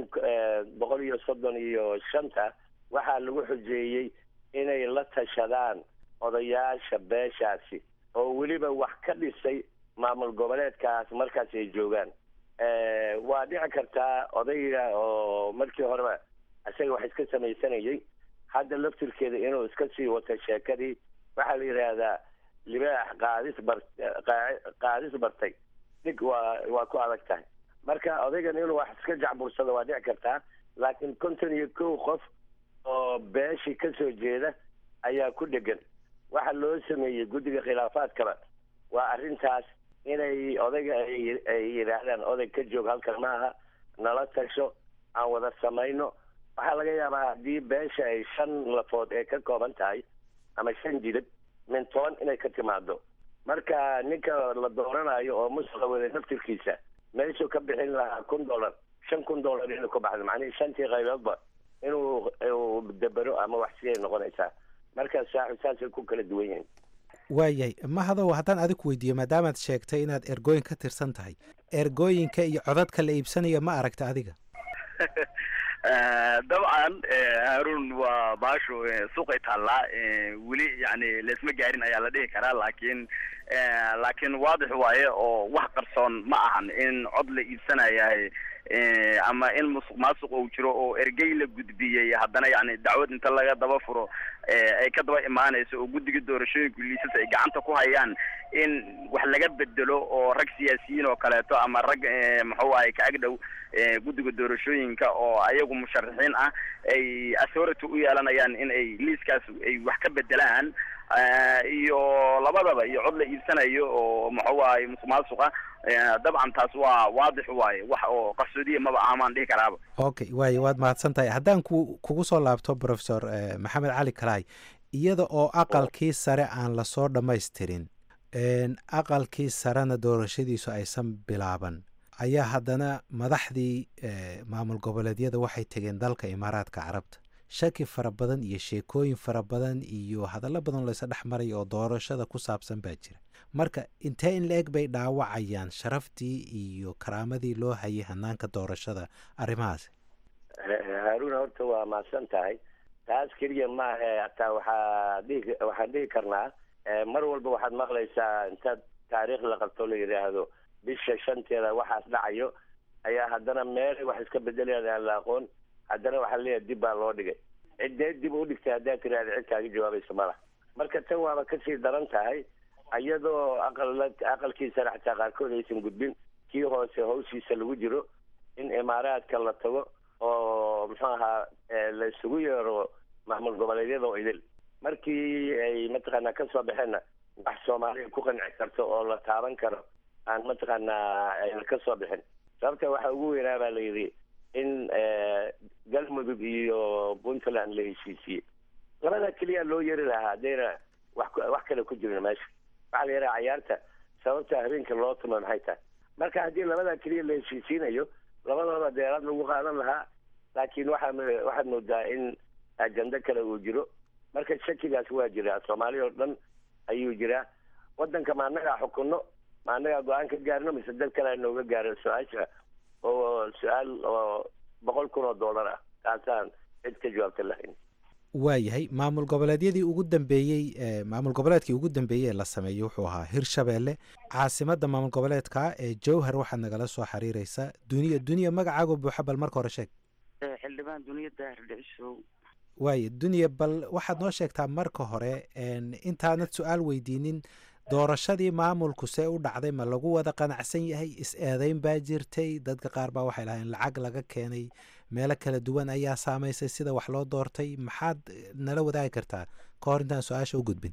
135 waxaa lagu xujeeyey inay la tashadaan odayaasha beeshaasi oo weliba wax ka dhisay maamul goboleedkaas markaas ay joogaan. waa dhici kartaa odayga oo markii horeba isaga wax iska samaysanayay, hadda laftirkeeda inuu iska sii wato sheekadii. waxaa la yidhaahdaa libaax qaadis bartay dig waa ku adag tahay. marka odaygan inuu wax iska jacbursado waa dhici kartaa, laakiin 51 qof oo beeshii ka soo jeeda ayaa ku dhegan. waxa loo sameeyey guddiga khilaafaadkaba waa arrintaas inay odayga ay yidhaahdaan oday ka joog halkan maaha, nala tasho, aan wada samayno. waxaa laga yaabaa haddii beesha ay 5 lafood ee ka kooban tahay ama 5 jilib min 10 inay ka timaado. marka ninka la dooranayo oo musuqa wada naftirkiisa meeshuu ka bixin lahaa $1,000 $5,000 inuu ka baxdo, macnihii 5tii qayboodba inuu dabero ama wax si ay noqonaysaa. marka saasay ku kala duwan yihiin. waayahay mahadow haddaan adig weydiiyo maadaamaad sheegtay inaad ergooyin ka tirsan tahay ergooyinka iyo codadka la iibsanaya ma aragta adiga dabcan haarun waa baasho suuqay taallaa weli yani laisma gaarin ayaa la dhihi karaa laakiin waadix waaye oo wax qarsoon ma ahan in cod la iibsanayahay ama in musuq maasuq uu jiro oo ergey la gudbiyey haddana yani dacwad inta laga daba furo ay ka daba imaanayso oo guddiga doorashooyinka liisas ay gacanta ku hayaan in wax laga bedelo oo rag siyaasiyiin oo kaleeto ama rag muxuu ahay ka agdhow guddiga doorashooyinka oo ayagu musharaxiin ah ay authority u yeelanayaan in ay liiskaas ay wax ka bedelaan iyo labadaba iyo cod la iibsanayo oo muxuu ahay musuq maasuqa dabcan taas waa waadix waaye wax oo qarsoodiya maba ahamaan dhihi karaaba. okay waaye waad mahadsan tahay haddaan kugu soo laabto professor maxamed cali kalaay iyada oo aqalkii sare aan lasoo dhammaystirin aqalkii sarena doorashadiisu aysan bilaaban ayaa haddana madaxdii maamul goboleedyada waxay tegeen dalka imaaraadka carabta shaki fara badan iyo sheekooyin fara badan iyo hadallo badan laysa dhex maraya oo doorashada ku saabsan baa jira marka intee in la-eg bay dhaawacayaan sharaftii iyo karaamadii loo hayay hanaanka doorashada arrimahaasi haaruna horta waa mahadsan tahay taas keliya maahe hataa waxaan dhihi karnaa mar walba waxaad maqlaysaa intaad taariikh la qabto la yidhaahdo bisha 5 waxaas dhacayo ayaa haddana meel wax iska bedelayaan aan la aqoon haddana waxaa leeyahay dib baa loo dhigay ciddee dib u dhigtay haddaad tiraahda cid kaaga jawaabaysa mala marka tan waaba kasii daran tahay iyadoo aqalkiisana xataa qaarkood aysan gudbin kii hoose hawshiisa lagu jiro in imaaraadka la tago oo muxuu ahaa la isugu yeero maamul goboleedyada oo idil markii ay mataqaanaa ka soo baxeenna wax soomaaliya ku qanci karto oo la taaban karo aan mataqaanaa ayna ka soo bixin sababta waxa ugu weynaa baa la yidhi in galmudug iyo puntland la heshiisiyey labada keliya loo yeri lahaa haddayna wax kale ku jirin meesha waxaa la yidhaha cayaarta sababta habeenka loo tumo maxay tahay marka haddii labada keliya la heshiisiinayo labadooda deeraad lagu qaadan lahaa laakiin waxaad moodaa in ajando kale uu jiro marka shakigaas waa jiraa soomaaliya oo dhan ayuu jiraa wadanka ma annagaa xukunno ma annagaa go-aan ka gaarno mise dad kale nooga gaaro su-aasha oo su-aal oo $100,000 ah taasaan cid ka jawaabta lahayn waayahay maamul goboleedyadii ugu dambeeyey maamul goboleedkii ugu dambeeyey ee la sameeyey wuxuu ahaa hirshabeelle caasimadda maamul goboleedka ee jowhar waxaad nagala soo xiriireysaa duniya magacaago buuxa bal marka hore sheeg xildhibaan duniya daahir dhicishow waaye duniya bal waxaad noo sheegtaa marka hore intaanad su-aal weydiinin doorashadii maamulku see u dhacday ma lagu wada qanacsan yahay is-eedeyn baa jirtay dadka qaar baa waxay lahayn lacag laga keenay meelo kala duwan ayaa saamaysay sida wax loo doortay maxaad nala wadaagi kartaa ka hor intaan su-aasha u gudbin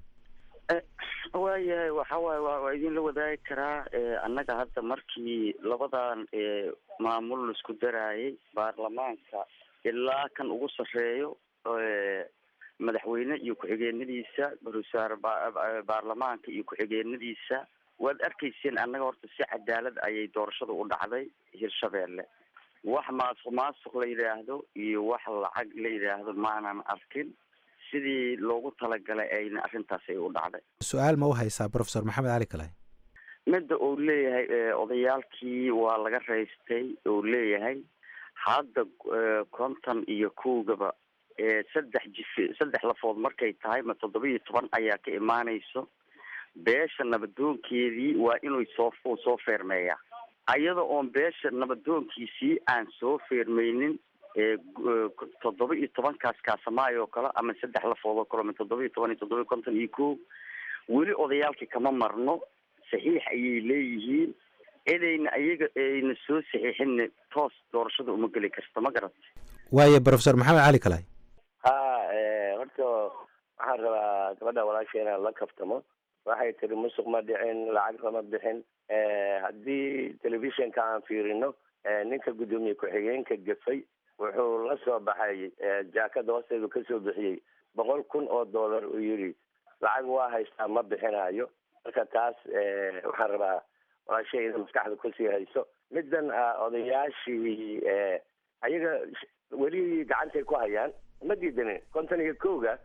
waayahay waxawaaye waa idinla wadaagi karaa annaga hadda markii labadan maamul laisku daraayay baarlamaanka ilaa kan ugu sarreeyo madaxweyne iyo ku-xigeenadiisa ra-iisul baarlamaanka iyo ku-xigeenadiisa waad arkayseen annaga horta si cadaalad ayay doorashada u dhacday hirshabeelle wax maasuq la yidhaahdo iyo wax lacag la yidhaahdo maanan arkin sidii loogu talagalay ayna arrintaas ay u dhacday su-aal ma u haysaa professor maxamed cali kalay midda uu leeyahay odayaalkii waa laga raystay uu leeyahay hadda 51 saddex lafood markay tahay ma 17 ayaa ka imaanayso beesha nabadoonkeedii waa inuu soo feermeeyaa ayada oon beesha nabadoonkiisii aan soo feermeynin 17 kaasamaayo oo kale ama 3 lafood oo kale ma 17 weli odayaalkii kama marno saxiix ayay leeyihiin cidayna ayaga ayna soo saxiixin toos doorashada uma geli karta ma garat waaye professor maxamed cali kalay horta waxaan rabaa gabadha walaasha inaan la kaftamo waxay tiri musuq ma dhicin lacag lama bixin haddii telefishinka aan fiirino ninka guddoomiye ku-xigeenka gafay wuxuu la soo baxay jaakada hoosteedu kasoo bixiyey $100,000 uu yidhi lacag waa haystaa ma bixinayo marka taas waxaan rabaa walaasha ina maskaxda kusii hayso middan odayaashii ayaga weli gacantay ku hayaan ma diidanin 51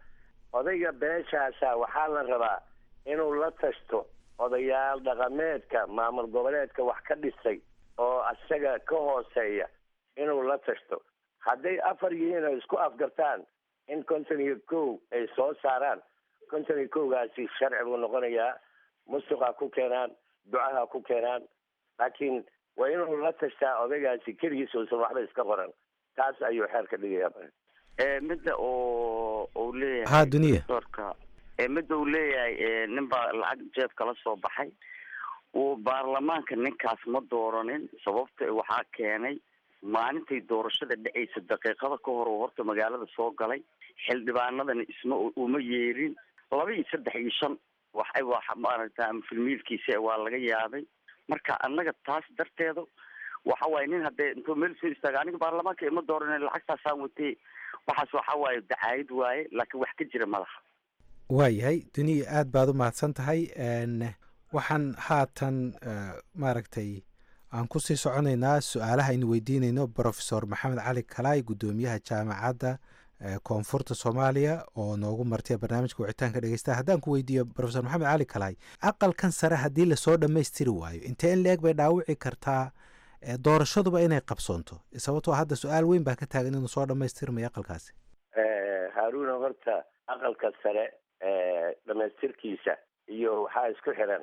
odayga beeshaasa waxaa la rabaa inuu la tashto odayaal dhaqameedka maamul goboleedka wax ka dhisay oo isaga ka hooseeya inuu la tashto. hadday 4 yihiin oo isku afgartaan in 51 ay soo saaraan 51gaasi sharci buu noqonayaa. musuqa ku keenaan, ducaha ku keenaan, laakiin waa inuu la tashtaa odaygaasi keligiis uusan waxba iska qoran. taas ayuu xeerka dhigayaa. midda oo leeyahay ha duniya midda uu leeyahay nin baa lacag jeebka la soo baxay uu baarlamaanka ninkaas ma dooranin. sababta waxaa keenay maalintay doorashada dhacaysa daqiiqada ka hor oo horta magaalada soo galay, xildhibaanadana isma uma yeerin. 2 iyo 3 iyo 5 waxay maaragtaa filmiilkiisa waa laga yaabay. marka annaga taas darteeda waxa waaye nin haddee intuu meel soo istaaga aniga baarlamaanka ima dooranin lacagtaasaan watay, waxaas waxa waaye dacaayad waaye, laakiin wax ka jira malaha. waayahay duniya aad baad u mahadsan tahay. waxaan haatan maaragtay aan kusii soconaynaa su-aalaha aynu weydiinayno profesor maxamed cali kalaay guddoomiyaha jaamacadda koonfurta soomaaliya oo noogu martay barnaamijka wicitaanka dhegeystaha. haddaan ku weydiiyo profesor maxamed cali kalaay, aqalkan sare haddii lasoo dhammaystiri waayo intee in leeg bay dhaawici kartaa doorashaduba inay qabsoonto? sababtoo hadda su-aal weyn baa ka taagan inuu soo dhammaystirmayo aqalkaasi. haaruna horta aqalka sare dhamaystirkiisa iyo waxaa isku xiran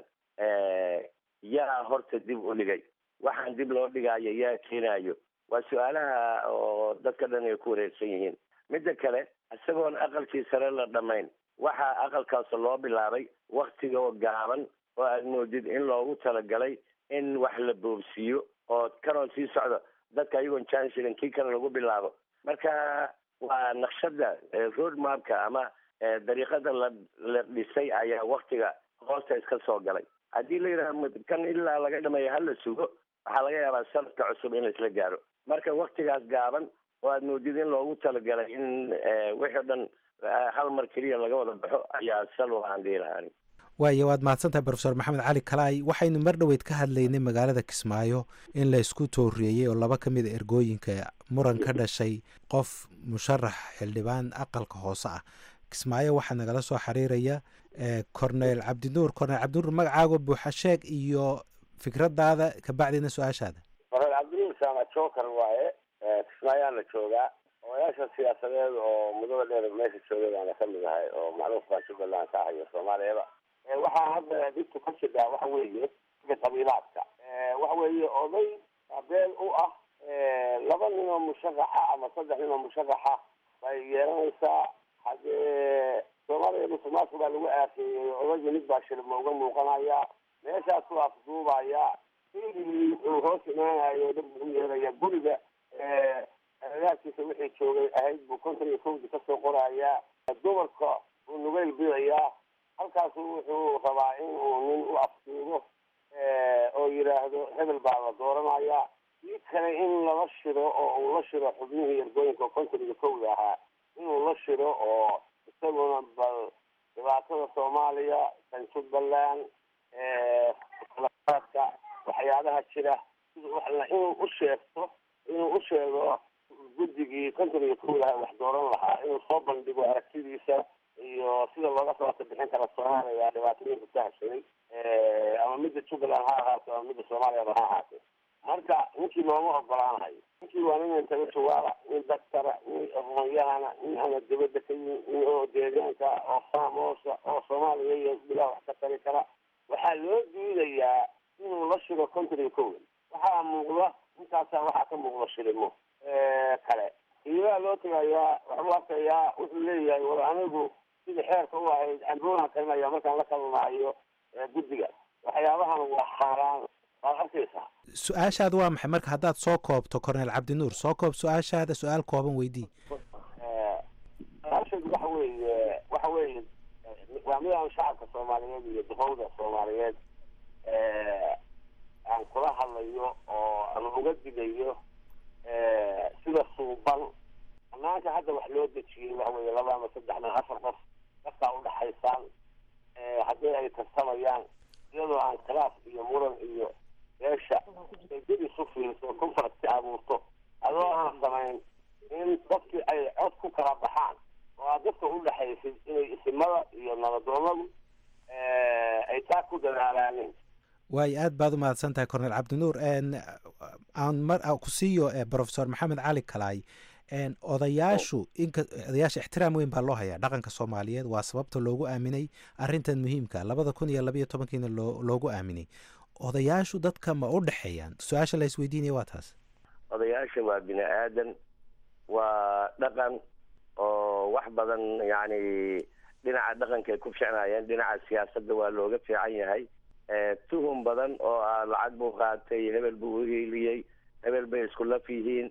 yaa horta dib u dhigay. waxaan dib loo dhigaayo yaa keenayo waa su-aalaha oo dadka dhan ay ku wareersan yihiin. midda kale isagoon aqalkii sare la dhammayn waxaa aqalkaas loo bilaabay waktiga oo gaaban oo aad moodid in loogu talagalay in wax la boobsiiyo oo kanoo sii socdo dadka ayagoon jansilan kii kale lagu bilaabo. marka waa naqshada road mapka ama dariiqada la dhisay ayaa waktiga hoosta iska soo galay. haddii la yidhaha kan ilaa laga dhameeyo hala sugo waxaa laga yaabaa sanadka cusub in laisla gaaro. marka waktigaas gaaban oo aad moodid in loogu talagalay in wixii o dhan hal mar keliya laga wada baxo ayaa salo aan dhihi lahaan. waayo waad mahadsantahay profesor maxamed cali kalaay. waxaynu mar dhoweyd ka hadlaynay magaalada kismaayo in la isku toorreeyey oo 2 ka mid a ergooyinka muran ka dhashay qof musharax xildhibaan aqalka hoose ah. kismaayo waxaa nagala soo xiriiraya cornel cabdinuur. cornel cabdinuur magacaaga buuxa sheeg iyo fikradaada kabacdina su-aashaada. cornel cabdinuur saama joker waaye kismaayaana joogaa. odayaasha siyaasadeed oo mudada dheer meesha joogaana ka mid ahay oo macruuf baan jubbaland ka ahayo soomaaliyaba. waxaa hadda dhibtu ka jiraa waxa weeye qabiilaadka. waxa weeye oday beel u ah 2 nin oo musharaxa ama 3 nin oo musharaxa bay yeelanaysaa. haddee soomaaliya musuqmaasuq baa lagu aakeeyey. odayga mid baa shilma uga muuqanaya, meeshaasuu afduubaya, wuxuu hoos imaanayo dad ugu yeeraya guriga agagaarkiisa wixii joogay ahayd buu 51 kasoo qorayaa. dumarka uu nugeyl bidayaa. halkaasu wuxuu rabaa in uu nin u afduubo oo yidhaahdo hebel baa la dooranaya. mid kale in lala shiro oo uu la shiro xubnihii ergooyinka 51 ahaa inuu la shiro oo isaguna bal dhibaatada soomaaliya kan jubbaland waxyaabaha jira inuu u sheego guddigii 51 wax dooran lahaa inuu soo bandhigo aragtidiisa iyo sida looga soo bixin kara soomaaliya dhibaatooyinka ka hashaday ama midda jubbaland ha ahaato ama midda soomaaliyaba ha ahaatee. marka ninkii looma ogolaanayo. ninkii waa nin intellectuala, nin daktara, nin aqoonyahana, nin ama dibadda ka yimi, nin oo deegaanka oo faamoosa oo soomaaliya iyo bilaa wax ka tari kara. waxaa loo diidayaa inuu la shiro 51. waxaa muuqda intaasaa waxaa ka muuqda shirimo kale. iyadaa loo tagayaa waxu arkayaa wuxuu leeyahay war anigu sidii xeerka u ahayd camboonaan karinaya markaan la kalmaayo guddiga. waxyaabahan waa xaaraan. waad arkaysaa. su-aashaada waa maxay marka haddaad soo koobto cornel cabdinuur? soo koob su-aashaada, su-aal kooban weydii. su-aasheedu waxa weeye waa midaan shacabka soomaaliyeed iyo duqowda soomaaliyeed aan kula hadlayo oo aan uga digayo sida suuban banaanka hadda wax loo dejiyey waxa weeye 2 ama 3 ama 4 qof dadkaa udhaxaysaan haddii ay tartamayaan iyadoo aan khilaaf iyo muran iyo beesha ay dib isu fiiriso conference abuurto adoo aan samayn in dadkii ay cod ku kala baxaan oo aad dadka udhaxaysid inay waay aad baad u mahadsan tahay cornel cabdinuur aan mar ku siiyo professor maxamed cali kalaay odayaashu odayaasha ixtiraam weyn baa loo hayaa dhaqanka soomaaliyeed waa sababta loogu aaminay arrintan muhiimka 2012 loogu aaminay odayaashu dadka ma u dhexeeyaan su-aasha la isweydiinaya waa taas odayaasha waa bini aadan waa dhaqan oo wax badan yani dhinaca dhaqankay ku ficnaayeen dhinaca siyaasadda waa looga fiican yahay tuhum badan oo lacag buu qaatay hebel buu uhiiliyey hebel bay isku laf yihiin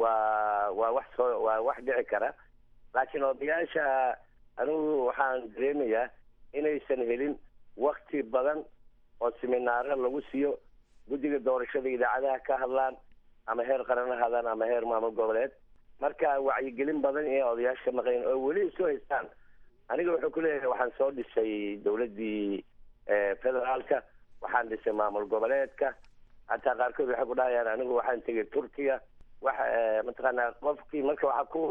waa wax dhici kara laakiin odayaasha anigu waxaan dareemayaa inaysan helin wakti badan oo seminaaro lagu siiyo guddiga doorashada idaacadaha ka hadlaan ama heer qaran ha hadlaan ama heer maamul goboleed marka wacyigelin badan inay odayaasha maqayn oo weli isu haystaan aniga wuxuu ku leeyahay waxaan soo dhisay dowladdii federaalka waxaan dhisay maamul goboleedka hataa qaarkood waxay ku dhahayaan anigu waxaan tegay turkiya mataqaanaa qofkii marka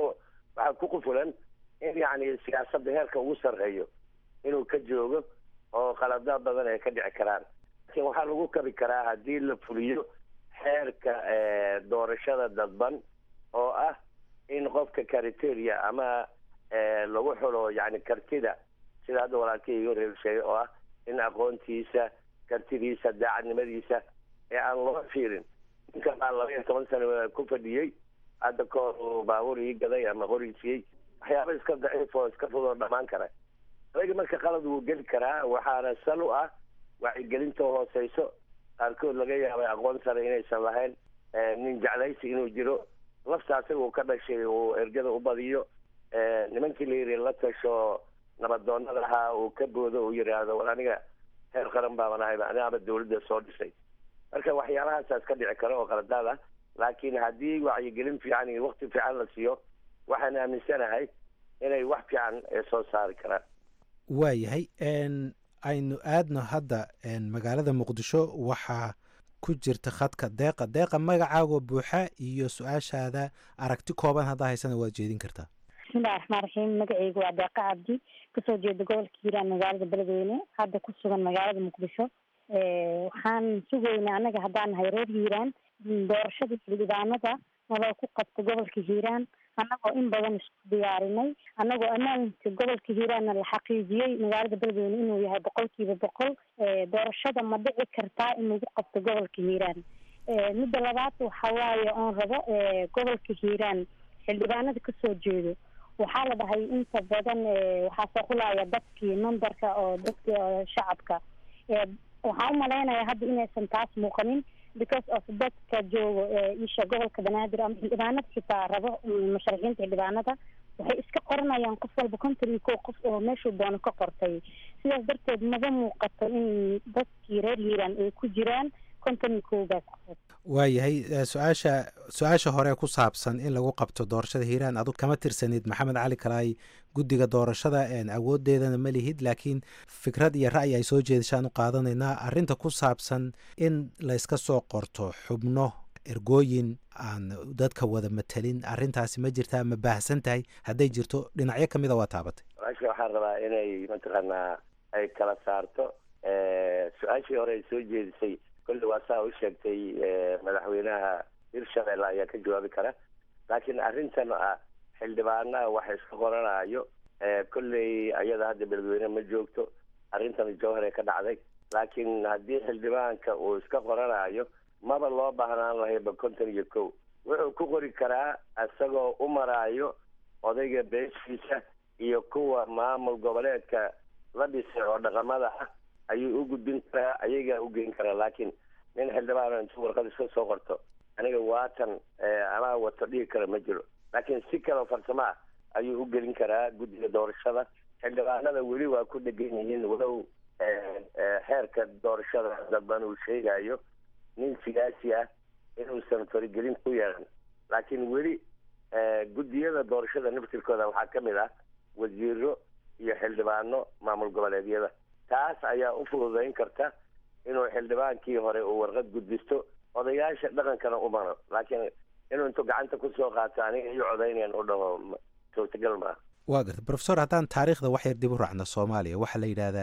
waxaa ku qufulan in yani siyaasadda heerka ugu sarreeyo inuu ka joogo oo qalada badan ay ka dhici karaan laakiin waxaa lagu kabi karaa haddii la fuliyo xeerka doorashada dadban oo ah in qofka criteria ama lagu xulo yani kartida sida hadda walaalkay iga reer sheegay oo ah in aqoontiisa kartidiisa daacadnimadiisa ee aan loo fiirin ninka baa 12 sano ku fadhiyey hadda kahor baabuur ii gaday ama qorisiiyey waxyaaba iska daciif oo iska fudud oo dhammaan kara adaga marka qalad wuu geli karaa waxaana sal u ah wacyigelinta hooseyso qaarkood laga yaabay aqoon sare inaysan lahayn nin jeclaysi inuu jiro lafta asaga uu ka dhashay uu ergada u badiyo nimankii la yiri la tasho nabadoonada ahaa uu ka boodo uu yidhaahdo war aniga heer qaran baaban ahayba anigaaba dawladda soo dhisay marka waxyaalahaas ka dhici karo oo qaladaad ah laakiin haddii wacyigelin fiican iyo waqti fiican la siiyo waxaan aaminsanahay inay wax fiican soo saari karaan waayahay aynu aadno hadda magaalada muqdisho waxaa ku jirta khadka deeqa magacaago buuxa iyo su-aashaada aragti kooban haddaa haysana waad jeedin kartaa bismillahi raxmaan raxiim magacaygu waa deeqa cabdi kasoo jeeda gobolka hiiraan magaalada beledweyne hadda ku sugan magaalada muqdisho waxaan sugaynaa annaga haddaan nahay reer hiiraan doorashada xildhibaanada naloo ku qabta gobolka hiiraan annagoo in badan isku diyaarinay annagoo ammaanka gobolka hiiraanna la xaqiijiyey magaalada beledweyne inuu yahay 100% doorashada ma dhici kartaa in lagu qabto gobolka hiiraan midda labaad waxa waaye oon rabo gobolka hiiraan xildhibaanada kasoo jeedo waxaa la dhahay inta badan waxaa soo xulaya dadkii numberka oo dadka shacabka waxaan umalaynayaa hadda inaysan taas muuqanin because of dadka joogo isha gobolka banaadir ama xildhibaanada xitaa rabo musharaxiinta xildhibaanada waxay iska qoranayaan qof walba 51 qof oo meeshuu doono ka qortay sidaas darteed maba muuqato in dadkii reer hiiraan ay ku jiraan 51 qof waayahay su-aasha hore ku saabsan in lagu qabto doorashada hiiraan adug kama tirsanid maxamed cali kalaay guddiga doorashada awoodeedana ma lihid laakiin fikrad iyo ra'yi ay soo jeedashaan u qaadanaynaa arrinta ku saabsan in la iska soo qorto xubno ergooyin aan dadka wada matelin arrintaasi ma jirtaa ma baahsan tahay hadday jirto dhinacyo ka mida waa taabatay su-aasha waxaan rabaa inay mataqaanaa ay kala saarto su-aashii hore ay soo jeedisay kolley waa saa u sheegtay madaxweynaha hirshabelle ayaa ka jawaabi kara laakiin arrintan ah xildhibaanaha waxa iska qoranayo kolley ayada hadda beledweyne ma joogto arrintan jawhar ee ka dhacday laakiin haddii xildhibaanka uu iska qoranayo maba loo baahnaan lahayba 51 wuxuu ku qori karaa isagoo u maraayo odayga beeshiisa iyo kuwa maamul goboleedka la dhisay oo dhaqamada ah ayuu u gudbin karaa ayagaa u geyn karaa laakiin nin xildhibaan intuu warqad iska soo qorto aniga waatan ama wato dhihi kara ma jiro laakiin si kaleo farsamo ah ayuu u gelin karaa guddiga doorashada xildhibaanada weli waa ku dhegan yihiin walow xeerka doorashada dadban uu sheegayo nin siyaasi ah inuusan farigelin ku yeelan laakiin weli guddiyada doorashada naftirkooda waxaa ka mid ah wasiiro iyo xildhibaano maamul goboleedyada taas ayaa u fududayn karta inuu xildhibaankii hore uu warqad gudbisto odayaasha dhaqankana u maro laakiin inuu intuu gacanta kusoo qaato aniga iyo codaynayaan u dhaho suurtagal maaha waa garta professor haddaan taariikhda wax yar dib u raacno soomaaliya waxaa la yidhaahdaa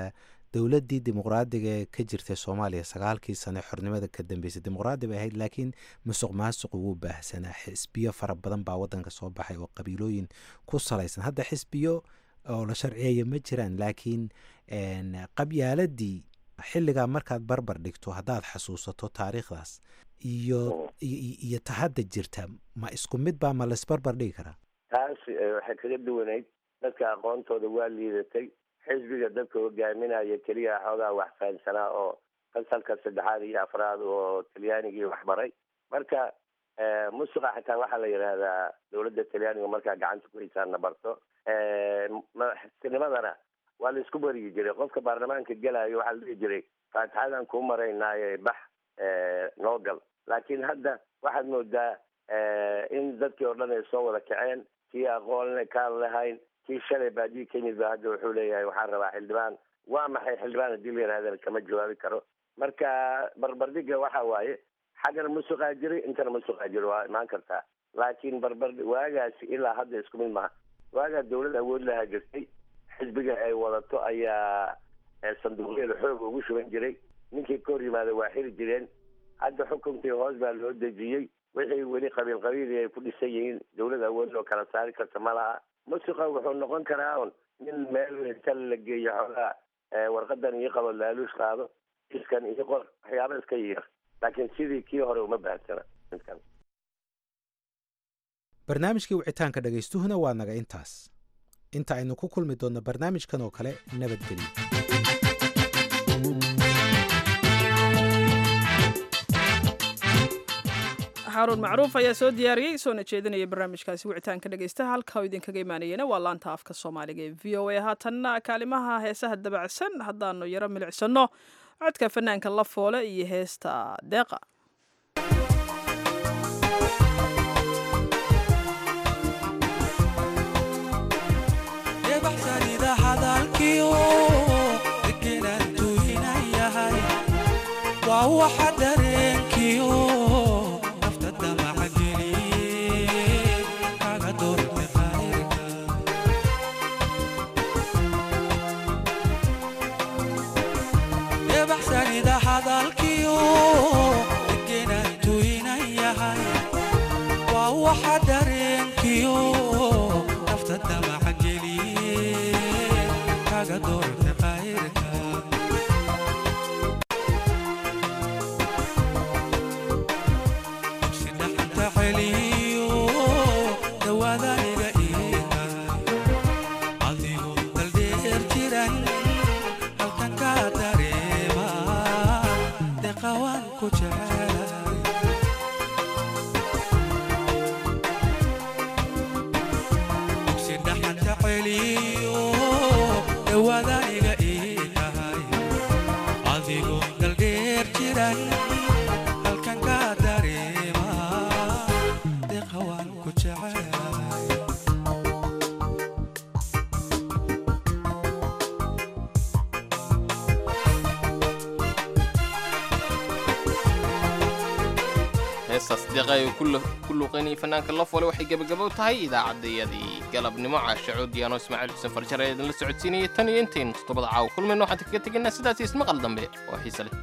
dowladdii dimuqraadiga ee ka jirtay soomaaliya 9 sane xornimada ka dambeysay dimuqraadi bay ahayd laakiin musuq maasuq wuu baahsanaa xisbiyo fara badan baa waddanka soo baxay oo qabiilooyin ku salaysan hadda xisbiyo oo la sharciyeeyo ma jiraan laakiin qabyaaladii xilligaa markaad barbar dhigto haddaad xasuusato taariikhdaas iyo tahadda jirta ma isku mid baa ma laisbarbar dhigi karaa taas waxay kaga duwanayd dadka aqoontooda waa liidatay xisbiga dadka hogaaminaya keliya xoogaa wax fahansanaa oo fasalka 3 iyo 4 oo talyaanigii wax baray marka musuqa xitaa waxaa la yidhaahdaa dowladda talyaaniga markaa gacanta ku haysaana barto madaxtinimadana waa la isku baryi jiray qofka baarlamaanka gelayo waxaa la dhihi jiray faatixadan kuu maraynaaye bax noo gal laakiin hadda waxaad moodaa in dadkii oo dhan ay soo wada kaceen kii aqoonle kaan lahayn kii shalay baadiyi ka yimid ba hadda wuxuu leeyahay waxaan rabaa xildhibaan waa maxay xildhibaan haddii la yidhahdana kama jawaabi karo marka barbardhiga waxa waaye xaggana musuqaa jiray intana musuqaa jiro waa imaan kartaa laakiin waagaasi ilaa hadda isku mid maha waagaa dawlad awood lahaa jirtay xisbiga ay wadato ayaa sanduuqyada xoog ugu shuban jiray ninkii ka hor yimaada waa xiri jireen hadda xukunkii hoos baa loo dejiyey wixii weli qabiil ay ku dhisan yihiin dawlad awood loo kala saari karta ma laha musuqa wuxuu noqon karaa un nin meel inta la geeyo xoogaa warqadan iyo qabo laaluush qaado iskan iyo qor waxyaaba iska yar laakiin sidii kii hore uma baahsana midkan barnaamijkii wicitaanka dhagaystuhuna waa naga intaas inta aynu ku kulmi doonno barnaamijkan oo kale nabadgelyo xaruun macruuf ayaa soo diyaariyey soona jeedinaya barnaamijkaasi wicitaanka dhegaystaha halka idinkaga imaanayena waa laanta afka soomaaliga ee v o a haatanna kaalimaha heesaha dabacsan haddaanu yaro milicsano codka fanaanka la foole iyo heesta deeqa ku luuqaynayay fanaanka la foole waxay gebagabow tahay idaacaddayadii galabnimo caasha coodiyaano ismaaciil xuseen farjar ee idinla socodsiinayay tan iyo intaynu toddobada caawa kulmayno waxaan kaga tegaynaa sidaas ismaqal dambe oo xiise leh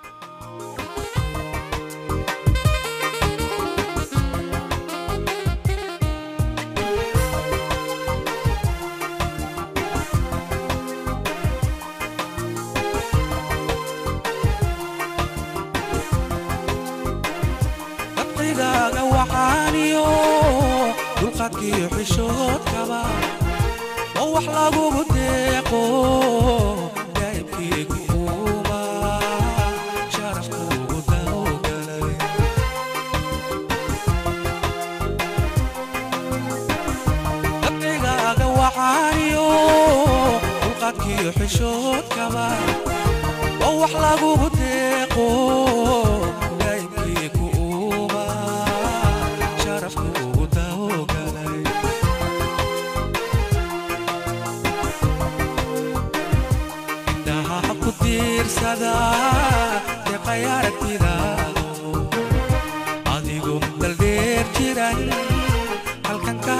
wax lagugu deeqo daa'ibkii kuuma sharafkuugu dawgalay dabcigaaga waxaaniyo dulqaadkiyo xishoodkaba oo wax lagugu deeqo daa'ibkii kuuma sharafkuugu dawgalay adigu daldheer jiran halkan ka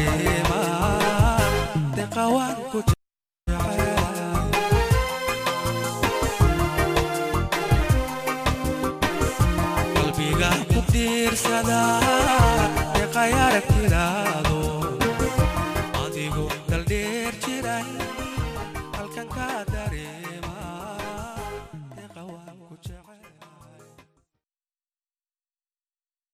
dareema deqawaan ku fiirsada deeqay aragtidaado